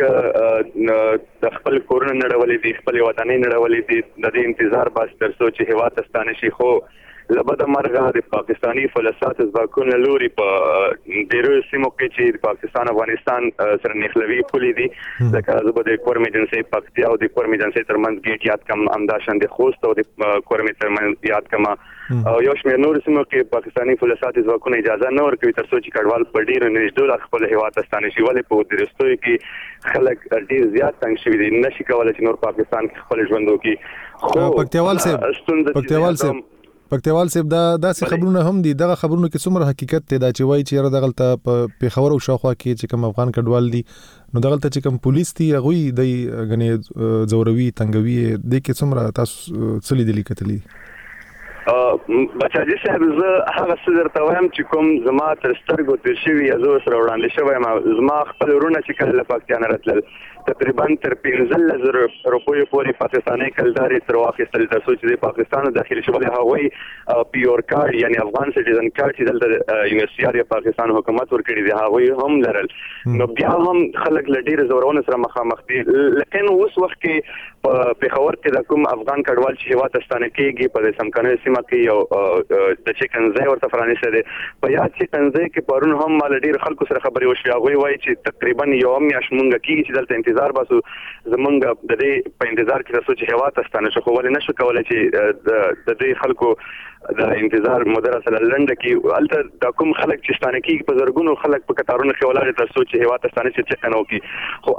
خلک د خپل کورونه نړولې دي خپل وطني نړولې دي د دې انتظار بس تر څو چې هوا ته ستانه شي خو لبد مرغه د پاکستانی فلسات ځواکونو لوري په ډیرو سیمو کې چې د پاکستان افغانستان سره نښلوي پولې دي لکه زه د کورم ایجنسی پکتیا او د کورم ایجنسی ترمنځ ګیټ یاد کم همداشان د خوست او د کورم ترمنځ یاد کم او یو شمېر نور سیمو کې پاکستانی فلسات ځواکونو اجازه نه ورکوي تر څو چې کډوال په ډیرو نږدې خپل هیواد ته ستانه شي ولې په درستوي کې خلک ډیر زیات تنګ شوي دي نشي کولای چې نور پاکستان کې خپل ژوند وکړي. خو پکتیوال صاحب پکتیوال صاحب پکتیوال صاحب دا داسې خبرونه هم دي دغه خبرونه کې څومره حقیقت دی دا چې وایي چې را دغلته په پیښور او شاوخوا کې چې کوم افغان کډوال دي نو دغلته چې کوم پولیس دي هغه د غنې زوروي تنګوي د کې څومره تاسو څلې دي لیکتلې بچاجي صاحب زه هغه څه درته وایم چې کوم زما تر سترګو تېر شوي یا زه سره وړاندې شوی یم. زما خپل وروڼه چې کله له پاکستانه راتلل تقریبا تر پنځلس زره روپیو پورې پاکستاني کلدارې تر واخیستل تر څو چې د پاکستان داخل شول. هغوی پیور کارډ یعنی افغان سټیزن کارډ چې دلته یونیورسيټي یا پاکستان حکومت ورکړي دي هغوی هم لرل. نو بیا هم خلک له ډېرې زورونو سره مخامخ دي. لیکن اوس وخت کې په پېښور کې د کوم افغان کډوال چې هېواد ته ستانه کېږي په سمکنۍ سیمه کې یو د چکنځای ورته فرانسه دی. په یاد چکنځای کې پرون هم مال ډېر خلکو سره خبرې وشوې. هغوی وایي چې تقریبا یو میاشت مونږ کېږي چې دلته انتظار باسو زمونږ د دې په انتظار کې تاسو چې هېواد ته ستانه شو خو ولې نشو کولی چې د دې خلکو د انتظار مدره سره لنډه کې هلته د کوم خلک چې ستانه کېږي په زرګونو خلک په کتارونو کې ولاړ تر څو چې هېواد ته ستانه شي چکن وکړي. خو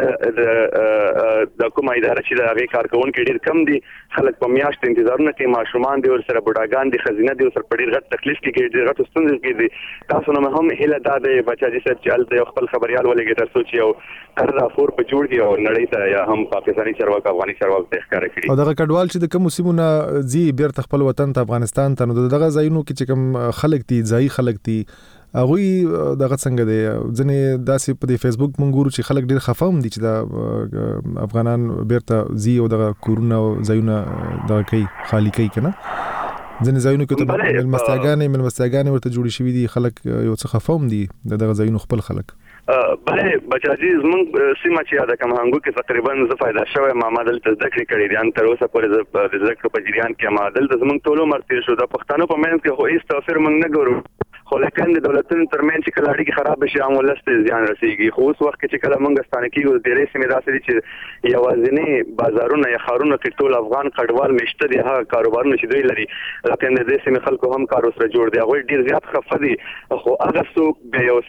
هلته د کومه اداره چې د هغې کارکوونکي ډېر کم دي. خلک په میاشت انتظارونه کوي. ماشومان دي ورسره بوډاګان دي ښځینه دي ورسره په ډېر غټ تکلیف کې کېږي ډېر غټو ستونزو کې دي. تاسو نه هم هیله دا دی بچاجي صاحب چې هلته یو خپل خبریال ولګي تر څو چې یو هر راپور په جوړ کړي او نړۍ ته یا هم پاکستاني چارواکو افغاني چارواکو ته ښکاره کړي. او دغه کډوال چې د کوم سیمو نه ځي بیرته خپل وطن ته افغانستان ته نو دغه ځایونو کې چې کوم خلک دي ځایي خلک دي هغوی دغه څنګه دی ځینې داسې په دې فیسبوک مونږ ګورو چې خلک ډېر خفه هم دي چې د افغانان بیرته ځي او دغه کورونه او ځایونه دغه کوي خالي کوي که نه. ځینې ځایونو کې ته مېلمستیاګانې مېلمستیاګانې ورته جوړې شوي دي. خلک یو څه خفه هم دي د دغه ځایونو خپل خلک. بله بچاجي زمونږ سیمه چې د کمهانګو کې تقریبا زه فایده شوی یم. ما دلته زده کړې کړې دي. ان تر اوسه پورې زه د زده کړو په جریان کې یم. دلته زمونږ ټول عمر تېر شو. د پښتنو په منځ کې خو هېڅ توفیر موږ نه ګورو. خو لیکن د دولتونو ترمنځ چې کله اړیکې خراب شي عام ولس ته زیان رسېږي. خو اوس وخت کې چې کله موږ ستانه کېږو ډېرې سیمې داسې دي چې یوازینۍ بازارونه یا ښارونه کې ټول افغان کډوال مېشته دي. هغه کاروبارونه چې دوی لري لیکن د دې سیمې خلکو هم کار ورسره جوړ دی. هغوی ډېر زیات خفه دي. خو هغه څوک بیا یو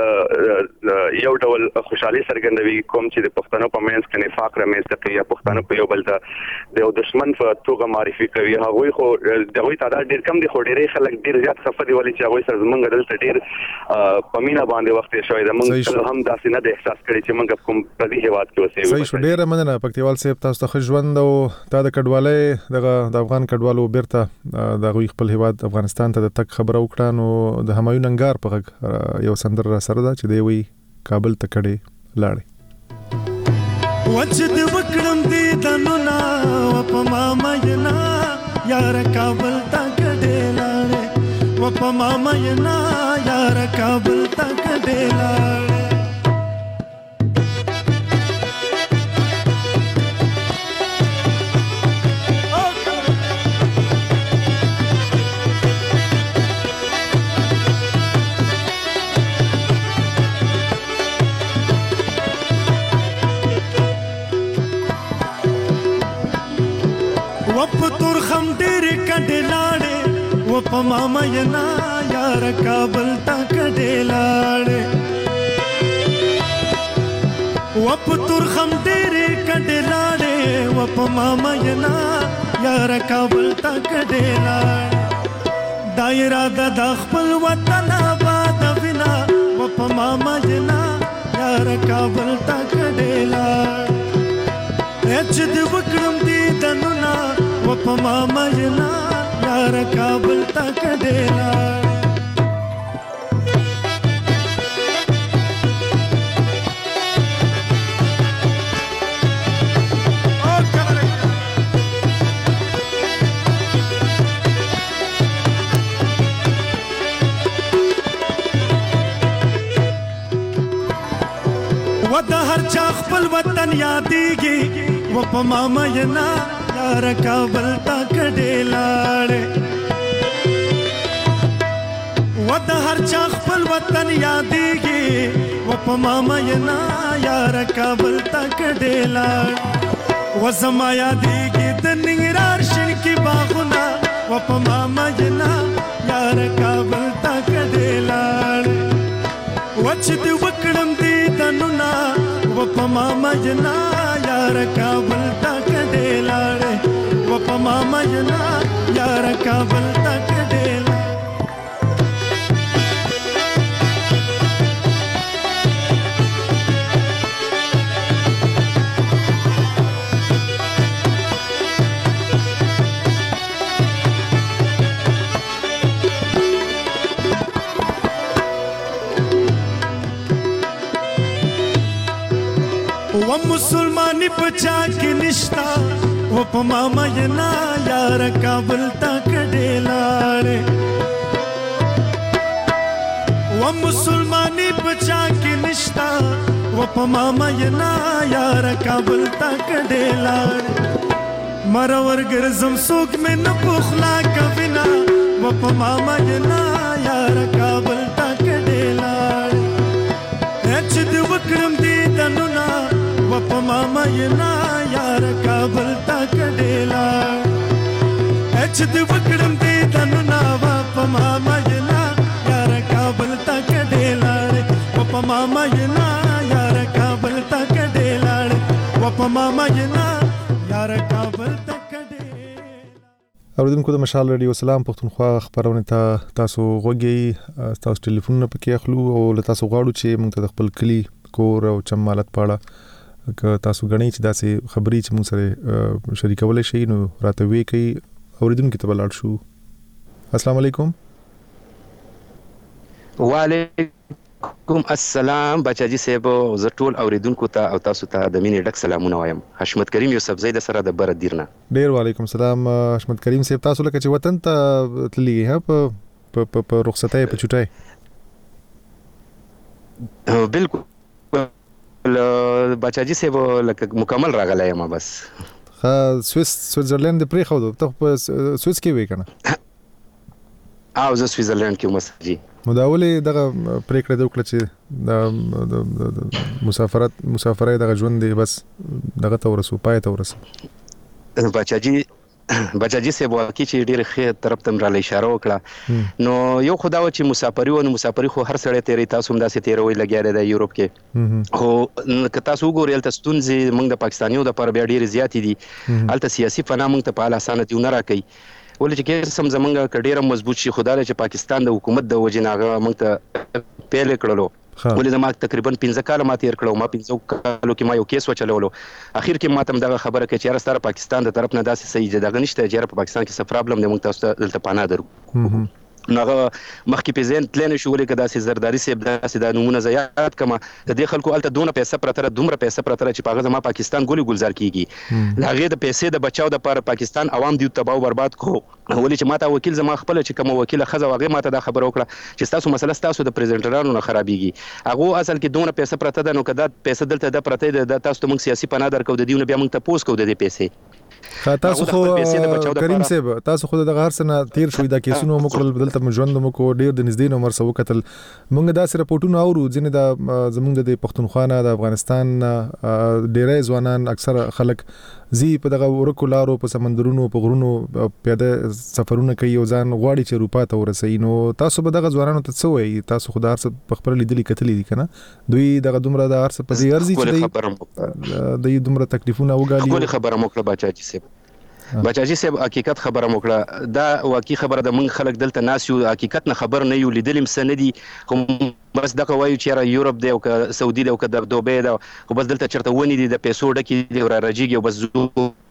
څه یو ډول خوشحالي څرګندوي کوم چې د پښتنو په منځ کې نفاق رامنځته کوي یا پښتانه په یو بل ته د یو دښمن په توګه معرفي کوي. هغوی خو د هغوی تعداد ډېر کم دي خو ډېری خلک ډېر زیات خفه دي ولې چې هغوی سره زمونږ دلته ډېر په مینه باندې وخت تېر شوی دی. موږ هم داسې نه دی احساس کړی چې موږ کوم پردي هېواد کې اوسېږو. صحیح شو. ډېره مننه پکتیوال صاحب. تاسو ته ښه ژوند او دا د کډوالۍ دغه د افغان کډوالو بیرته د هغوی خپل هېواد افغانستان ته د تګ خبره وکړه. نو د همایون انګار په غږ یو سندره را سره ده چې دی وایي کابل ته کډې لاړې. وچ د وکړم دې دنونه و په ما مجنا یار کابل ته کډې لاړې و په ما مجنا یار کابل ته کډې لاړې. وپ تور خم ډېرې کډې لاړې و په ما مجنا یار کابل ته کډې لاړې. وپ تور خم ډېرې کډې لاړې و په ما مجنا یار کابل ته کډې لاړې. دا اراده د خپل وطن آباد بنا و په ما مجنا یار کابل ته کډې لاړې. چې د وکړم دې دنونه و په ما مجنا یار کابل ته کډې لاړې. و د هر چا خپل وطن یادېږي و په ما مجنا یار کابل ته کډې لاړې. و د هر چا خپل وطن یادېږي و په ما مجنا یار کابل ته کډې لاړې. و زما یادېږي د ننګرهار شینکي باغونه و په ما مجنا یار کابل ته کډې لاړې. و چې د وکړم دې دنونه و په ما مجنا یار کابل ته کډې لاړې و په ما مجنا یار کابل ته کډې لاړې. مسلمانی پچا کې نشتا و په ماما ینا یار کابل تا کډېلاړې و مسلمانی پچا کې نشتا و په ماما ینا یار کابل تا کډېلاړې مرور ګرزم سوق مې نه پخلا کوینا و په ماما ینا یار کابل تا کډېلاړې چې د وکړم دې دنونا و په ماما ینا یار کابل تا کډېلاړې چې د وکړم دې دنونا و په ماما ینا یار کابل تا کډېلاړې و په ماما ینا یار کابل تا کډېلاړې و په ماما ینا یار کابل تا اوریدونکو د مشال رادیو سلام پښتونخوا خبرونه ته تاسو غوږی تاسو ټلیفون په کې اخلو او له تاسو غواړو چې موږ ته خپل کلی کور او چمالت پاړه که تاسو غنئ چې داسې خبري چې موږ سره شریکول شي نو راته وی کوي اوریدونکو ته بلار شو. السلام علیکم. وعلیکم السلام بچاجي صاحب ز ټول اوریدونکو ته او تاسو ته د مینې ډک سلامونه وایم. حشمت کریم یوسف زید سره د بر دیرنه. ډیر وعلیکم السلام حشمت کریم صاحب. تاسو لکه چې وطن ته تللی ها په په رخصتۍ په چټای؟ بالکل بچاجي صاحب لکه مکمل راغلی یم بس. ها سويس سويسرلند پرې خو ته په سويس کې وې کنه؟ او زه سويسرلند کې مسجي. نو دا ولې دغه پریکړه د وکړه چې د مسافرت مسافرای دغه ژوند دی بس دغه ته ورسو پای ته ورسو؟ بچاجي بچاجي سه واکي چې ډېر ښه طرف تم را اشاره وکړه. نو یو خدای و چې مسافری و نو مسافری خو هر سړی تیری تاسو هم داسې تیروي لګیا دی د یورپ کې. خو که تاسو وګورئ هلته ستونزې موږ د پاکستانیو دپاره بیا ډېرې زیاتې دي. هلته سیاسي فنا موږ ته په حال اسانه دیونه راکوي ولې چې قسم زمونږ که ډېره مضبوط شي خو دا دی چې پاکستان د حکومت د وجې نه هغه موږ ته پیل کړلو. ولې زما تقریبا پنځه کاله ما تېر کړو ما پنځه کالو کې ما یو کیس وچلولو اخر کې ما ته هم دغه خبره کوي چې یاره ستا پاکستان د طرف نه داسې صحیح دغه نشته چې یاره په پاکستان کې څه پرابلم دی موږ تاسو ته دلته پناه درکړو. نو هغه مخکې په ذهن تللی نه شو ولې که داسې زرداري صاحب داسې دا نومونه زه یاد کړمه د دې خلکو هلته دونه پیسه پرته ده دومره پیسه پرته ده چې په هغه زما پاکستان ګولې ګلزار کېږي. د هغې د پیسې د بچاو دپاره پاکستان عوام دوی تباه او برباد کړو. ولې چې ما ته وکیل زما خپله چې کومه وکیله ښځه وه هغې ما ته دا خبره وکړه چې ستاسو مسله ستاسو د پرزنټرانو نه خرابېږي. هغو اصل کې دونه پیسه پرته ده نو که دا پیسه دلته ده پرته ده تاسو ته موږ سیاسي پناه درکوو د دوی نه بیا موږ تپوس کوو د دې پیسې. تاسو خو کریم صاحب تاسو خو دغه هر څه تیر شوې دا کیسونه مو کړل بدلته ژوند مو کو ډیر د نږدې نمبر سو کتل موږ دا سره پټونه اورو ځینې د زموږ د پښتونخوا نه د افغانستان ډیرې ځوانان اکثر خلک زی په دغه ورکو لارو په سمندرونو په غرونو پیاده سفرونه کوي او ځان غواړي چې اروپا ته ورسي. نو تاسو به دغه ځوانانو ته څه وایي؟ تاسو خو دا هر څه په خپل لیدلي کتلي دي کنه دوی دغه دومره د هر څه په دې ارزي چې دوی دومره تکلیفونه وګالي. خو خبره موکړه بچاجي صاحب بچاجي صاحب حقیقت خبره موکړه دا واقعي خبره د موږ خلک دلته ناس یو حقیقت نه خبر نه یو لیدلم څه نه دي خو بس دغه وایو چې یاره یورپ دی او که سعودي دی او که د دوبۍ ده خو بس دلته چېرته ونې دي د پیسو ډکې دي را راجېږي او بس زو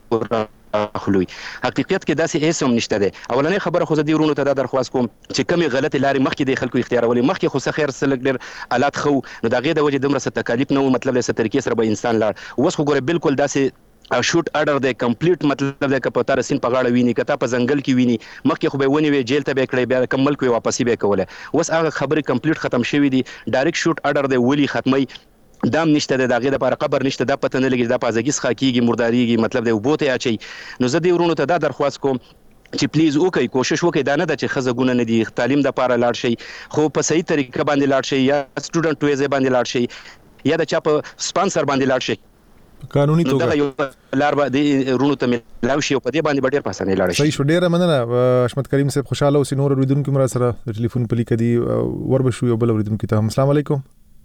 اخلوي. حقیقت کې داسې هیڅ هم نشته دی. اولنۍ خبره خو زه دې ورونو ته دا درخواست کوم چې کمې غلطې لارې مخکې د خلکو اختیارولې مخکې خو څه خیر څه لږ ډېر حالات ښه وو نو د هغې د وجې دومره څه تکالیف نه وو مطلب دی څه طریقې سره به انسان لاړ. اوس خو ګوره بالکل داسې شوټ اډر دی کمپلیټ مطلب دی که په تا رسین په غاړه ویني که تا په ځنګل کې ویني مخکې خو به یې ونیوې جیل ته به یې کړی بیا کم ملک وې واپسي به یې کولی. اوس هغه خبرې کمپلیټ ختم شوي دي ډایرکټ شوټ اډر دی ولي ختموي دام نشته د هغې دپاره قبر نشته دا پته نه لګي دا په ازګي څخه کېږي مردارېږي مطلب دی اوبو ته یې اچوي. نو زه دې ورونو ته دا درخواست کوم چې پلیز وکړئ کوشش وکړئ دا نه ده چې ښځه ګونه نه دي تعلیم دپاره لاړ شئ خو په صحیح طریقه باندې لاړ شئ یا سټوډنټ ویزې باندې لاړ شئ یا د چا په سپانسر باندې لاړ شئ قانوني توګه دا یو لار به رونو ته ملاوي شي او په دې باندې ډېر په اسانۍ لاړ شي. صحیح شو ډېره مننه حشمت کریم صاحب خوشاله اوسئ. نور اوریدونکو مرا سره ټلیفون په لیک دی وربشو یو بل اوریدونکو ته السلام علیکم.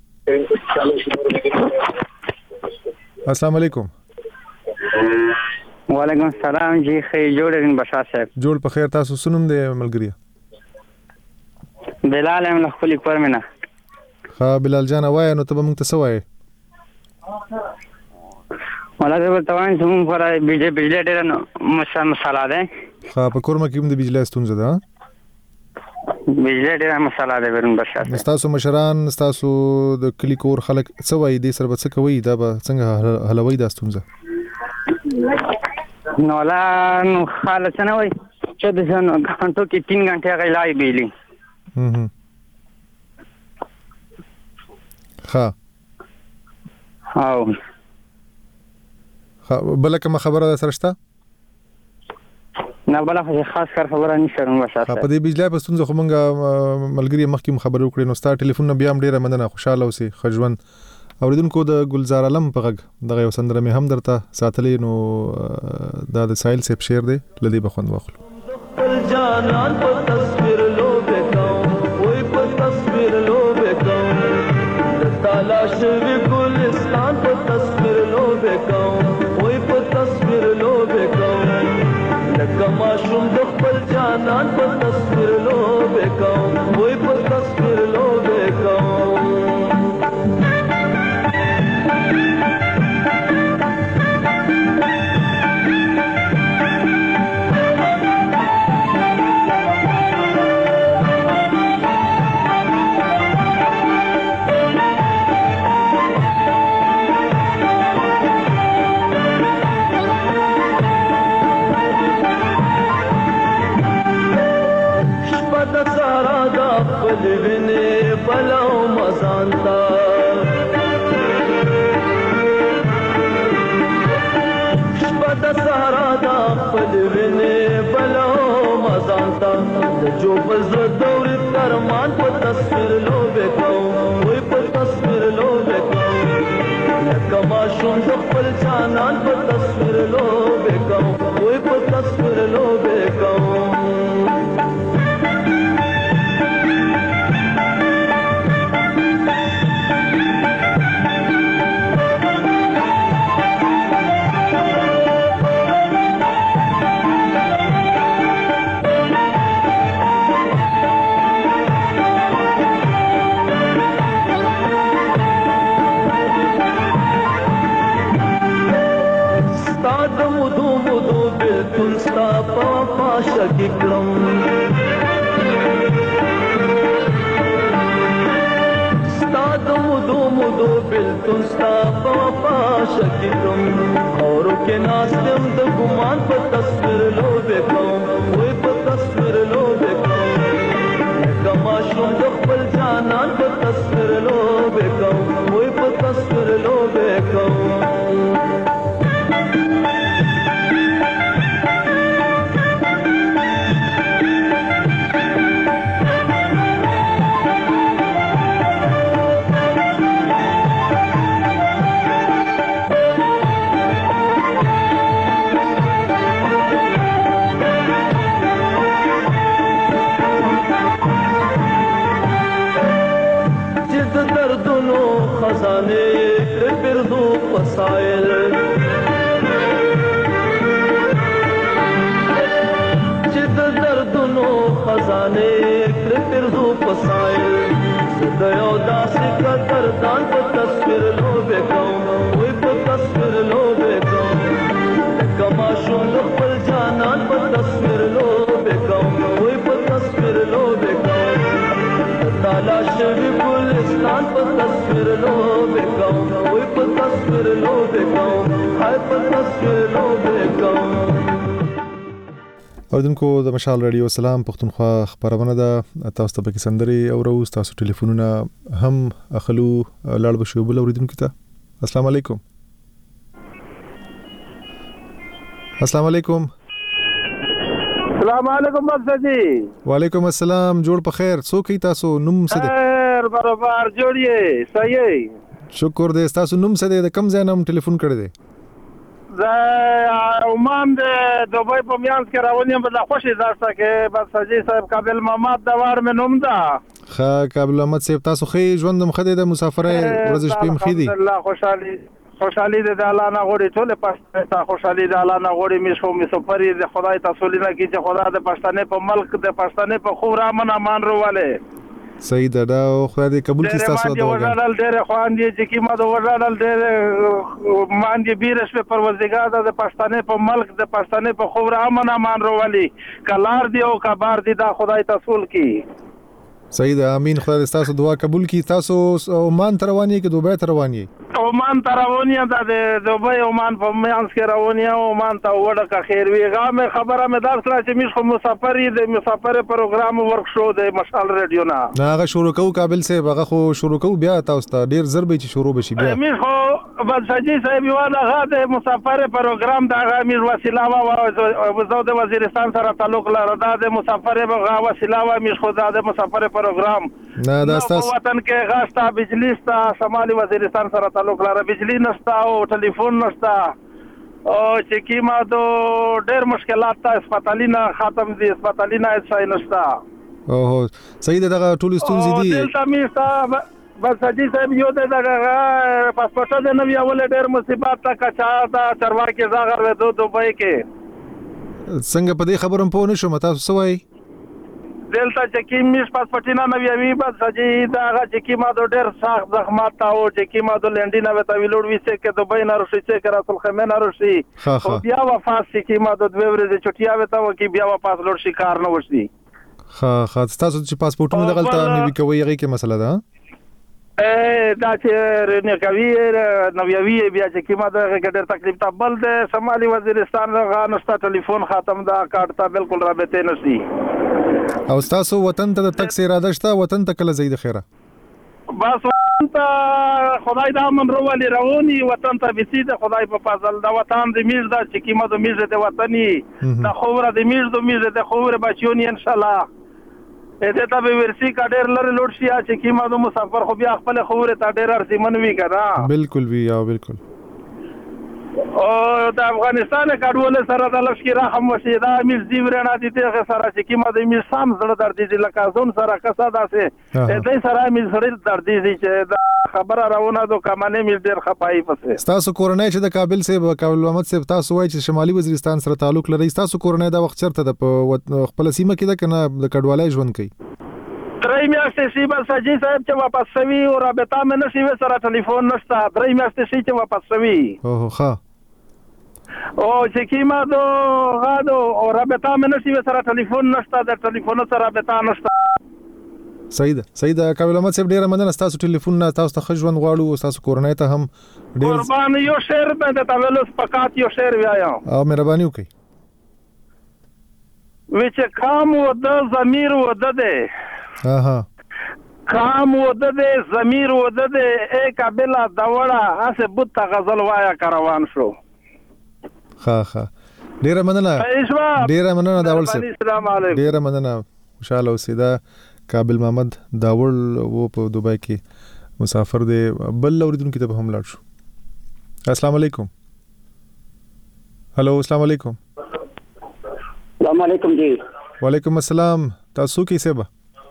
السلام علیکم. وعلیکم السلام جی خیر جوړ دین بشار صاحب. جوړ په خیر تاسو سنوم دی ملګری؟ بلال ام له خپل کور منه. ها بلال جان وای نو ته موږ ته څه وای؟ ولادت ورتوان زمون پر بجلی بجلی ډېر مسله ده. ها په کور مې کوم د بجلی ستونزه ده؟ بجلی ډیره مسله ده ورن بشار تاسو مشران تاسو د کلی کور خلک څه وایي د سر به څه کوي دا به څنګه حلوي دا ستونزه نو لا نو خاله څنګه وای چې د ځن غنټو کې तीन غنټه غلای بیلی هم ها او ها بل کوم خبره ده سرشتہ نه بل خاص کار خبره نشته نو بشار په دې بجلی په ستونزه خو مونږه ملګری مخکې خبرو کړې نو ستاسو ټلیفون نه بیا هم ډیره مننه خوشاله اوسئ خجوند اوریدونکو د گلزار علم په غږ دغه یو سندره مې هم درته ساتلې نو دا د سایل سیپ شعر دی لدی بخوند واخلو خپل جانان په تصویر لوبه کوم وای په تصویر لوبه کوم د تلاش وی ګلستان په تصویر لوبه کوم وای په تصویر لوبه کوم لکه ماشوم د خپل جانان په تصویر لوبه کوم وای په تصویر لوبه کوم لوینه بلاو مزانتا شپد سارا دا لوینه بلاو مزانتا جو بزر دور کرمان په تصویر لوبه کوم وای په تصویر لوبه کوم کما شون د خپل جانان په تصویر لوبه کوم وای په تصویر لوبه کوم شکلم ستاد مدو مدو بلتون ستا پاپا شکلم اورو کې ناستم د ګمان په تصویر لوبه کوم وای په تصویر لوبه کوم کما شوم د خپل جانان په تصویر لوبه کوم وای په تصویر لوبه کوم خزانه پردو وسایل چې د دردونو خزانه پردو وسایل زه یو داسې قدردان په تصویر لوبه کوم وای په تصویر لوبه کوم کما شون د خپل جانان په تصویر لوبه کوم وای په تصویر لوبه کوم تلاش وی ګلستان په تصویر لوبه کوم وای په تصویر لوبه کوم هاي په تصویر لوبه کوم اوردونکو د مشال رادیو سلام پښتونخوا خبرونه ده تاسو ته پکې سندري او روز تاسو ټلیفونونه هم اخلو لاړ بشو بل اوریدونکو ته السلام علیکم السلام علیکم السلام علیکم مقصدی وعلیکم السلام جوړ په خیر څوک تاسو نوم څه ده خیر برابر جوړیه صحیح شکر دې تاسو نوم څه ده د کم ځای نوم ټلیفون کړی دی زه عمان د دوبۍ په میانس کې راونیم په خوشي ځاسته کې بس حاجی صاحب قابل محمد دوار مې نوم ده ښه قابل محمد صاحب تاسو خې ژوند مخدي د مسافرای ورځ شپې مخې دي الله خوشحالي خوشحالي د الله نه غوړي ټول پښتنه خوشحالي د الله نه غوړي مې شو مې سفرې د خدای تاسو لینه کې چې خدای د پښتنه په ملک د پښتنه په خو را من امان رواله صحیح ده دا خدای دې قبول کړي تاسو دا ورنل ډېر خوان دي چې کیما د ورنل ډېر مان دي بیرش په پروردګار د پښتنه په ملک د پښتنه په خو را من امان رواله کلار دی او کبار دی دا خدای تاسو کې صحیح ده. امين. خدای تاسو دعا قبول کی. تاسو عمان ته روان یې کې دوبه ته روان یې؟ عمان ته روان یم د دوبه عمان په میانس کې روان یم. عمان ته وړه خیر وی غامه خبره مې دار سره چې موږ خو مسافر د مسافر پروګرام ورک شو د مشال رادیو نه. نه هغه شروع کو قابل صاحب هغه خو شروع کو بیا تاسو ته ډیر زر به چې شروع بشي بیا. موږ خو بلسجي صاحب یو هغه د مسافر پروګرام د هغه موږ وسیله وا وزو د وزیرستان سره تعلق لري. دا د مسافر هغه وسیله وا موږ خو د مسافر پروګرام نه دا تاسو وطن کې غاشتا بجلی ستا شمالي وزیرستان سره تعلق لري. بجلی نشتا او ټلیفون نشتا او چې کیما دو ډېر مشکلات ته اسپیټالینا ختم دي. اسپیټالینا ځای نشتا. اوه صحیح ده. دغه ټول ستونزې دي. او دلته میستا بس اجي صاحب یو دغه پاسپورت د نوی اول ډېر مصیبت تا کچا دا چرواکي زاغر و دو دوبای کې. څنګه په دې خبرم پوه نشم تاسو سوای دلته چې کی میس پاسپورټینا نوی اوی بس اجي دا چې کی ما دو ډېر سخت زخمات تا او چې کی ما دو لنډینا وتا ویلوړ ویسه کې دوبای نه راشي چې کرا تل خمه نه راشي او بیا وفاس چې کی ما دو دوه ورځې چټیا وتا و کی بیا واپس لوړ شي کار نه وشي. ها ها تاسو چې پاسپورټونه دغلته نوی کوي هغه کې مسله ده. ا دا چې نه کوي نوی اوی بیا چې کی ما دو ډېر تکلیف تا بل د شمالي وزیرستان غانستا ټلیفون ختم دا کارت ته بالکل رابطه نشي. او تاسو وطن ته د تک سي اراده شته؟ وطن ته کله زید خیره؟ بس وطن ته خدای دا من روالي رواني وطن ته بيسي د خدای په فضل دا وطن د میز دا چې کیمه د میز د وطني د خوره د میز د میز د خوره بچونی ان شاء الله اته ته به ورسي کا ډېر لره لوټ شي چې کیمه د مسافر خو بیا خپل خوره ته ډېر ارزمن وی کړه. بالکل وی او بالکل. او د افغانستان کډوال سره د لشکره رحم وشي دا میز دی ورنه دي ته سره چې کیمه د میز سم زړه درد دي لکه زون سره کسا داسه دې سره میز سره درد دي چې دا خبره راونه دو کمانه میز ډیر خپای پسه. تاسو کورنۍ چې د کابل سه کابل محمد سه تاسو وای چې شمالي وزیرستان سره تعلق لري تاسو کورنۍ دا وخت چرته د خپل سیمه کې ده کنه د کډوالۍ ژوند کوي؟ درې میاشتې سی بس اجي صاحب چې واپس سوي او رابطه مې نشي و سره ټلیفون نشته. درې میاشتې سی چې واپس سوي اوه ښه او چې کیما دو غادو او رابطه مې نشي و سره ټلیفون نشته. د ټلیفون سره رابطه نشته. صحیح ده صحیح ده. کابل محمد صاحب ډیره مننه تاسو ټلیفون نه تاسو ته خجوند غواړو او تاسو کورنۍ ته هم ډیر قربان یو شعر به تاسو فقط یو شعر وایم او مهرباني وکړئ. وچ کام و د ضمیر و د ده اها کام و د ده ضمیر و د ده ای کابل دوړه اسه بوت غزل وایا کاروان شو. ها ها ډیره مننه ډیره مننه داول صاحب. السلام علیکم. ډیره مننه خوشاله اوسئ. دا کابل محمد داول و په دوبای کې مسافر دی. بل اوریدونکو ته هم لاړ شو. السلام علیکم. هلو السلام علیکم. السلام علیکم جی. وعلیکم السلام. تاسو کې سبا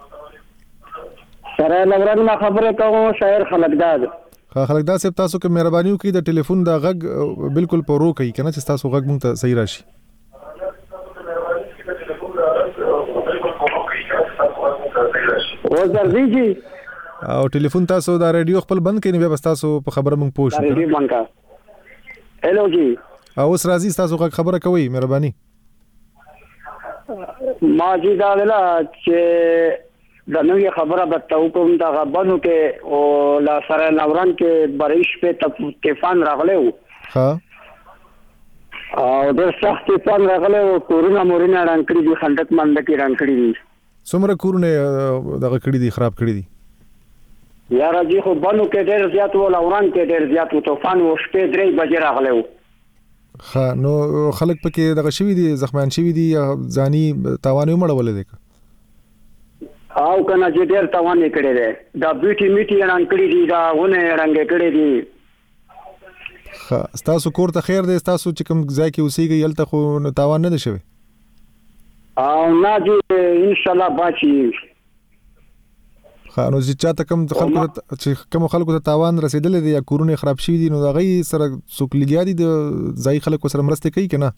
سره لورن ما خبره کوم شاعر خلقداد. ها خلقداد صاحب تاسو کې مهرباني وکړئ د ټلیفون دا غږ بالکل پرو کوي کنه چې تاسو غږ مونږ ته صحیح راشي. او ځرځي جی او ټلیفون تاسو دا رادیو خپل بند کړئ بیا تاسو په خبره مونږ پوه شو. رادیو بند کا. هلو جی او اوس راځي تاسو غږ خبره کوي مهرباني. ما جی دا ویلا چې د نوې خبره به تو کوم دا غبنو کې او لا سره لوران کې بارش په طوفان راغله و. ها او د سخت طوفان راغله او کورونه مورینه رانکړي دي خندق منډه کې رانکړي دي. څومره کورونه دغه کړي دي خراب کړي دي؟ یا راځي خو بنو کې ډېر زیات و لوران کې ډېر زیات و طوفان و شپې درې بجې راغله و. ها نو خلک پکې دغه شوی دي زخمیان شوی دي ځاني تاوان یې مړول دي او کنه چې ډېر تاوان یې کړی دی. دا بیوټي میټي رنګ کړي دي دا ونه رنګ کړي دي. ښه تاسو کور ته خیر دی تاسو چې کوم ځای کې اوسېږئ هلته خو تاوان نه دی شوی؟ او نه جی ان شاء الله بچي. ښه نو چې چاته کوم خلکو چې کوم خلکو ته تاوان رسېدلی دی یا کورونه خراب شوي دي نو د هغوی سره څوک لګیا دي د ځایي خلکو سره مرستې کوي که نه؟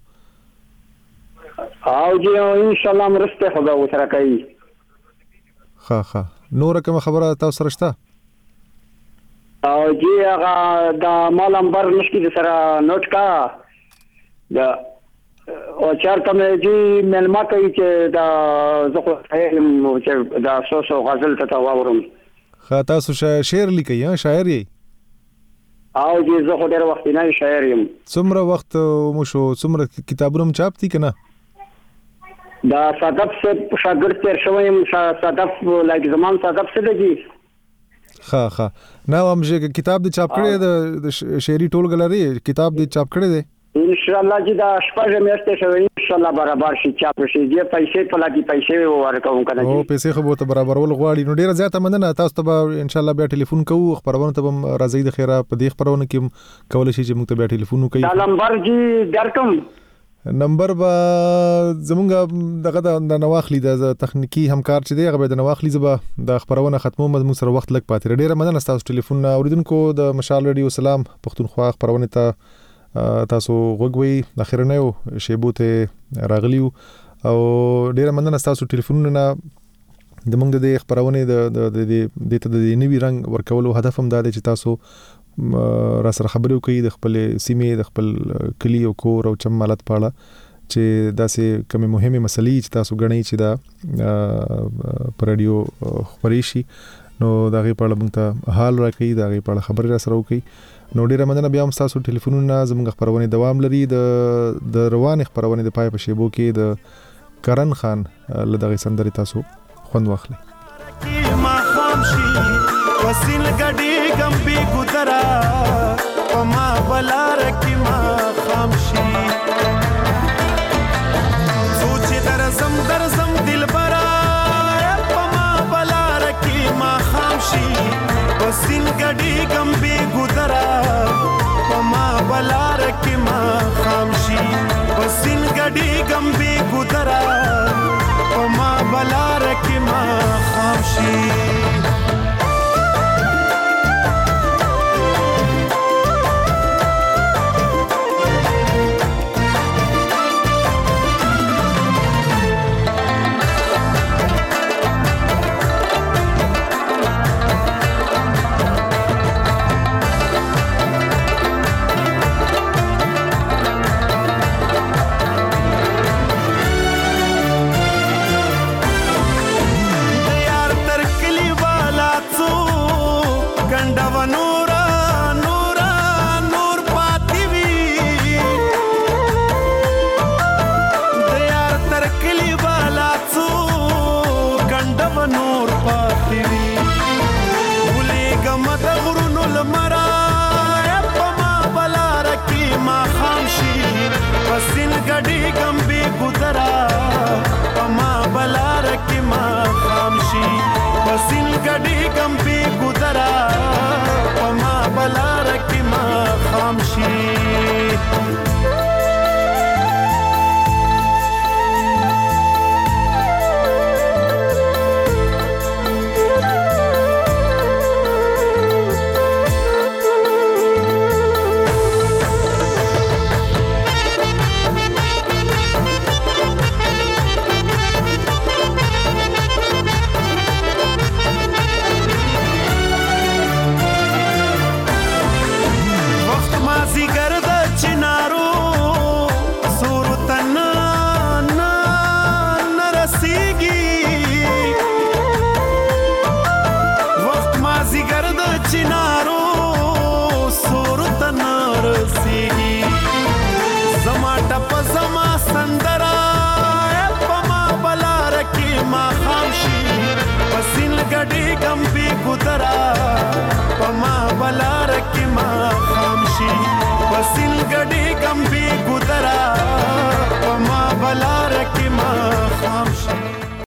او جی ان شاء الله مرستې خو به ورسره کوي. ها ها نور کوم خبره تاسو سره شته؟ او جی هغه د مال نمبر نشکی د سره نوٹ کا د او چارته مې چې ملما کوي چې دا زه خو چې دا سو سو غزل ته واورم. خا تاسو شعر لیکئ ها شاعر یې؟ او چې زه خو ډېر وخت نه شاعر یم. څومره وخت مو شو څومره کتابونه چاپ دي کنه؟ دا صدف سے شاګرد تیر شوی یم. صدف لکه زمان صدف څه دی؟ ها ها نو هم چې کتاب دې چاپ کړی د شعري ټولګه لري کتاب دې چاپ کړی دی؟ ان شاء الله چې دا شپږ میاشتې شوی ان شاء الله برابر شي چاپ شي. دې پیسې په لګي پیسې ورکوم کنه. او پیسې خو به ته برابرول غواړي نو ډیره زیاته مننه. تاسو ته به ان شاء الله بیا ټلیفون کوو خبرونه ته به راځي د خیره په دې خبرونه کې کول شي چې موږ ته بیا ټلیفون وکړي. دا نمبر جی درکم نمبر به زمونږ دغه د نواخلی د تخنیکی همکار چې دی هغه د نواخلی زبا د خبرونه ختمو موږ سره وخت لګ پاتې. ډیره مننه تاسو ټلیفون اوریدونکو د مشال رادیو سلام پښتونخوا خبرونه ته تاسو غوږوي د خیرنیو شیبو ته راغلیو او ډیره مننه تاسو ټلیفونونه د موږ د خبرونه د د د ته د نوي رنگ ورکولو هدف هم دا دی چې تاسو را سره خبرې وکړي د خپل سیمې د خپل کلی او کور او چم مالت پاړه چې داسې کومه مهمه مسلې چې تاسو غنئ چې دا پر رادیو خبرې شي نو دا غي پاړه موږ ته حال راکړي دا غي پاړه خبرې را سره وکړي. نو ډیره مننه بیا هم تاسو ټلیفونونه زموږ خبرونه دوام لري. د د روان خبرونه د پای په شیبو کې د کرن خان له دغه سندرې تاسو خوند واخلئ. ما خامشي وسیل ګډي ګمبي ګذرا پما بلار کی ما خامشي سوچ درزم درزم دل برا پما بلار کی ما خامشي وسیل ګډي ګمبي ګذرا پما بلار کی ما خامشي وسیل ګډي ګمبي ګذرا پما بلار کی ما خامشي. وسیل ګډي ګمبي ګذرا پما بلار کی ما خامشي وسیل ګډي ګمبي ګذرا پما بلار کی ما خامشي. ګډي ګمبي ګذرا پما بلار کی ما خامشي وسیل ګډي ګمبي ګذرا پما بلار کی ما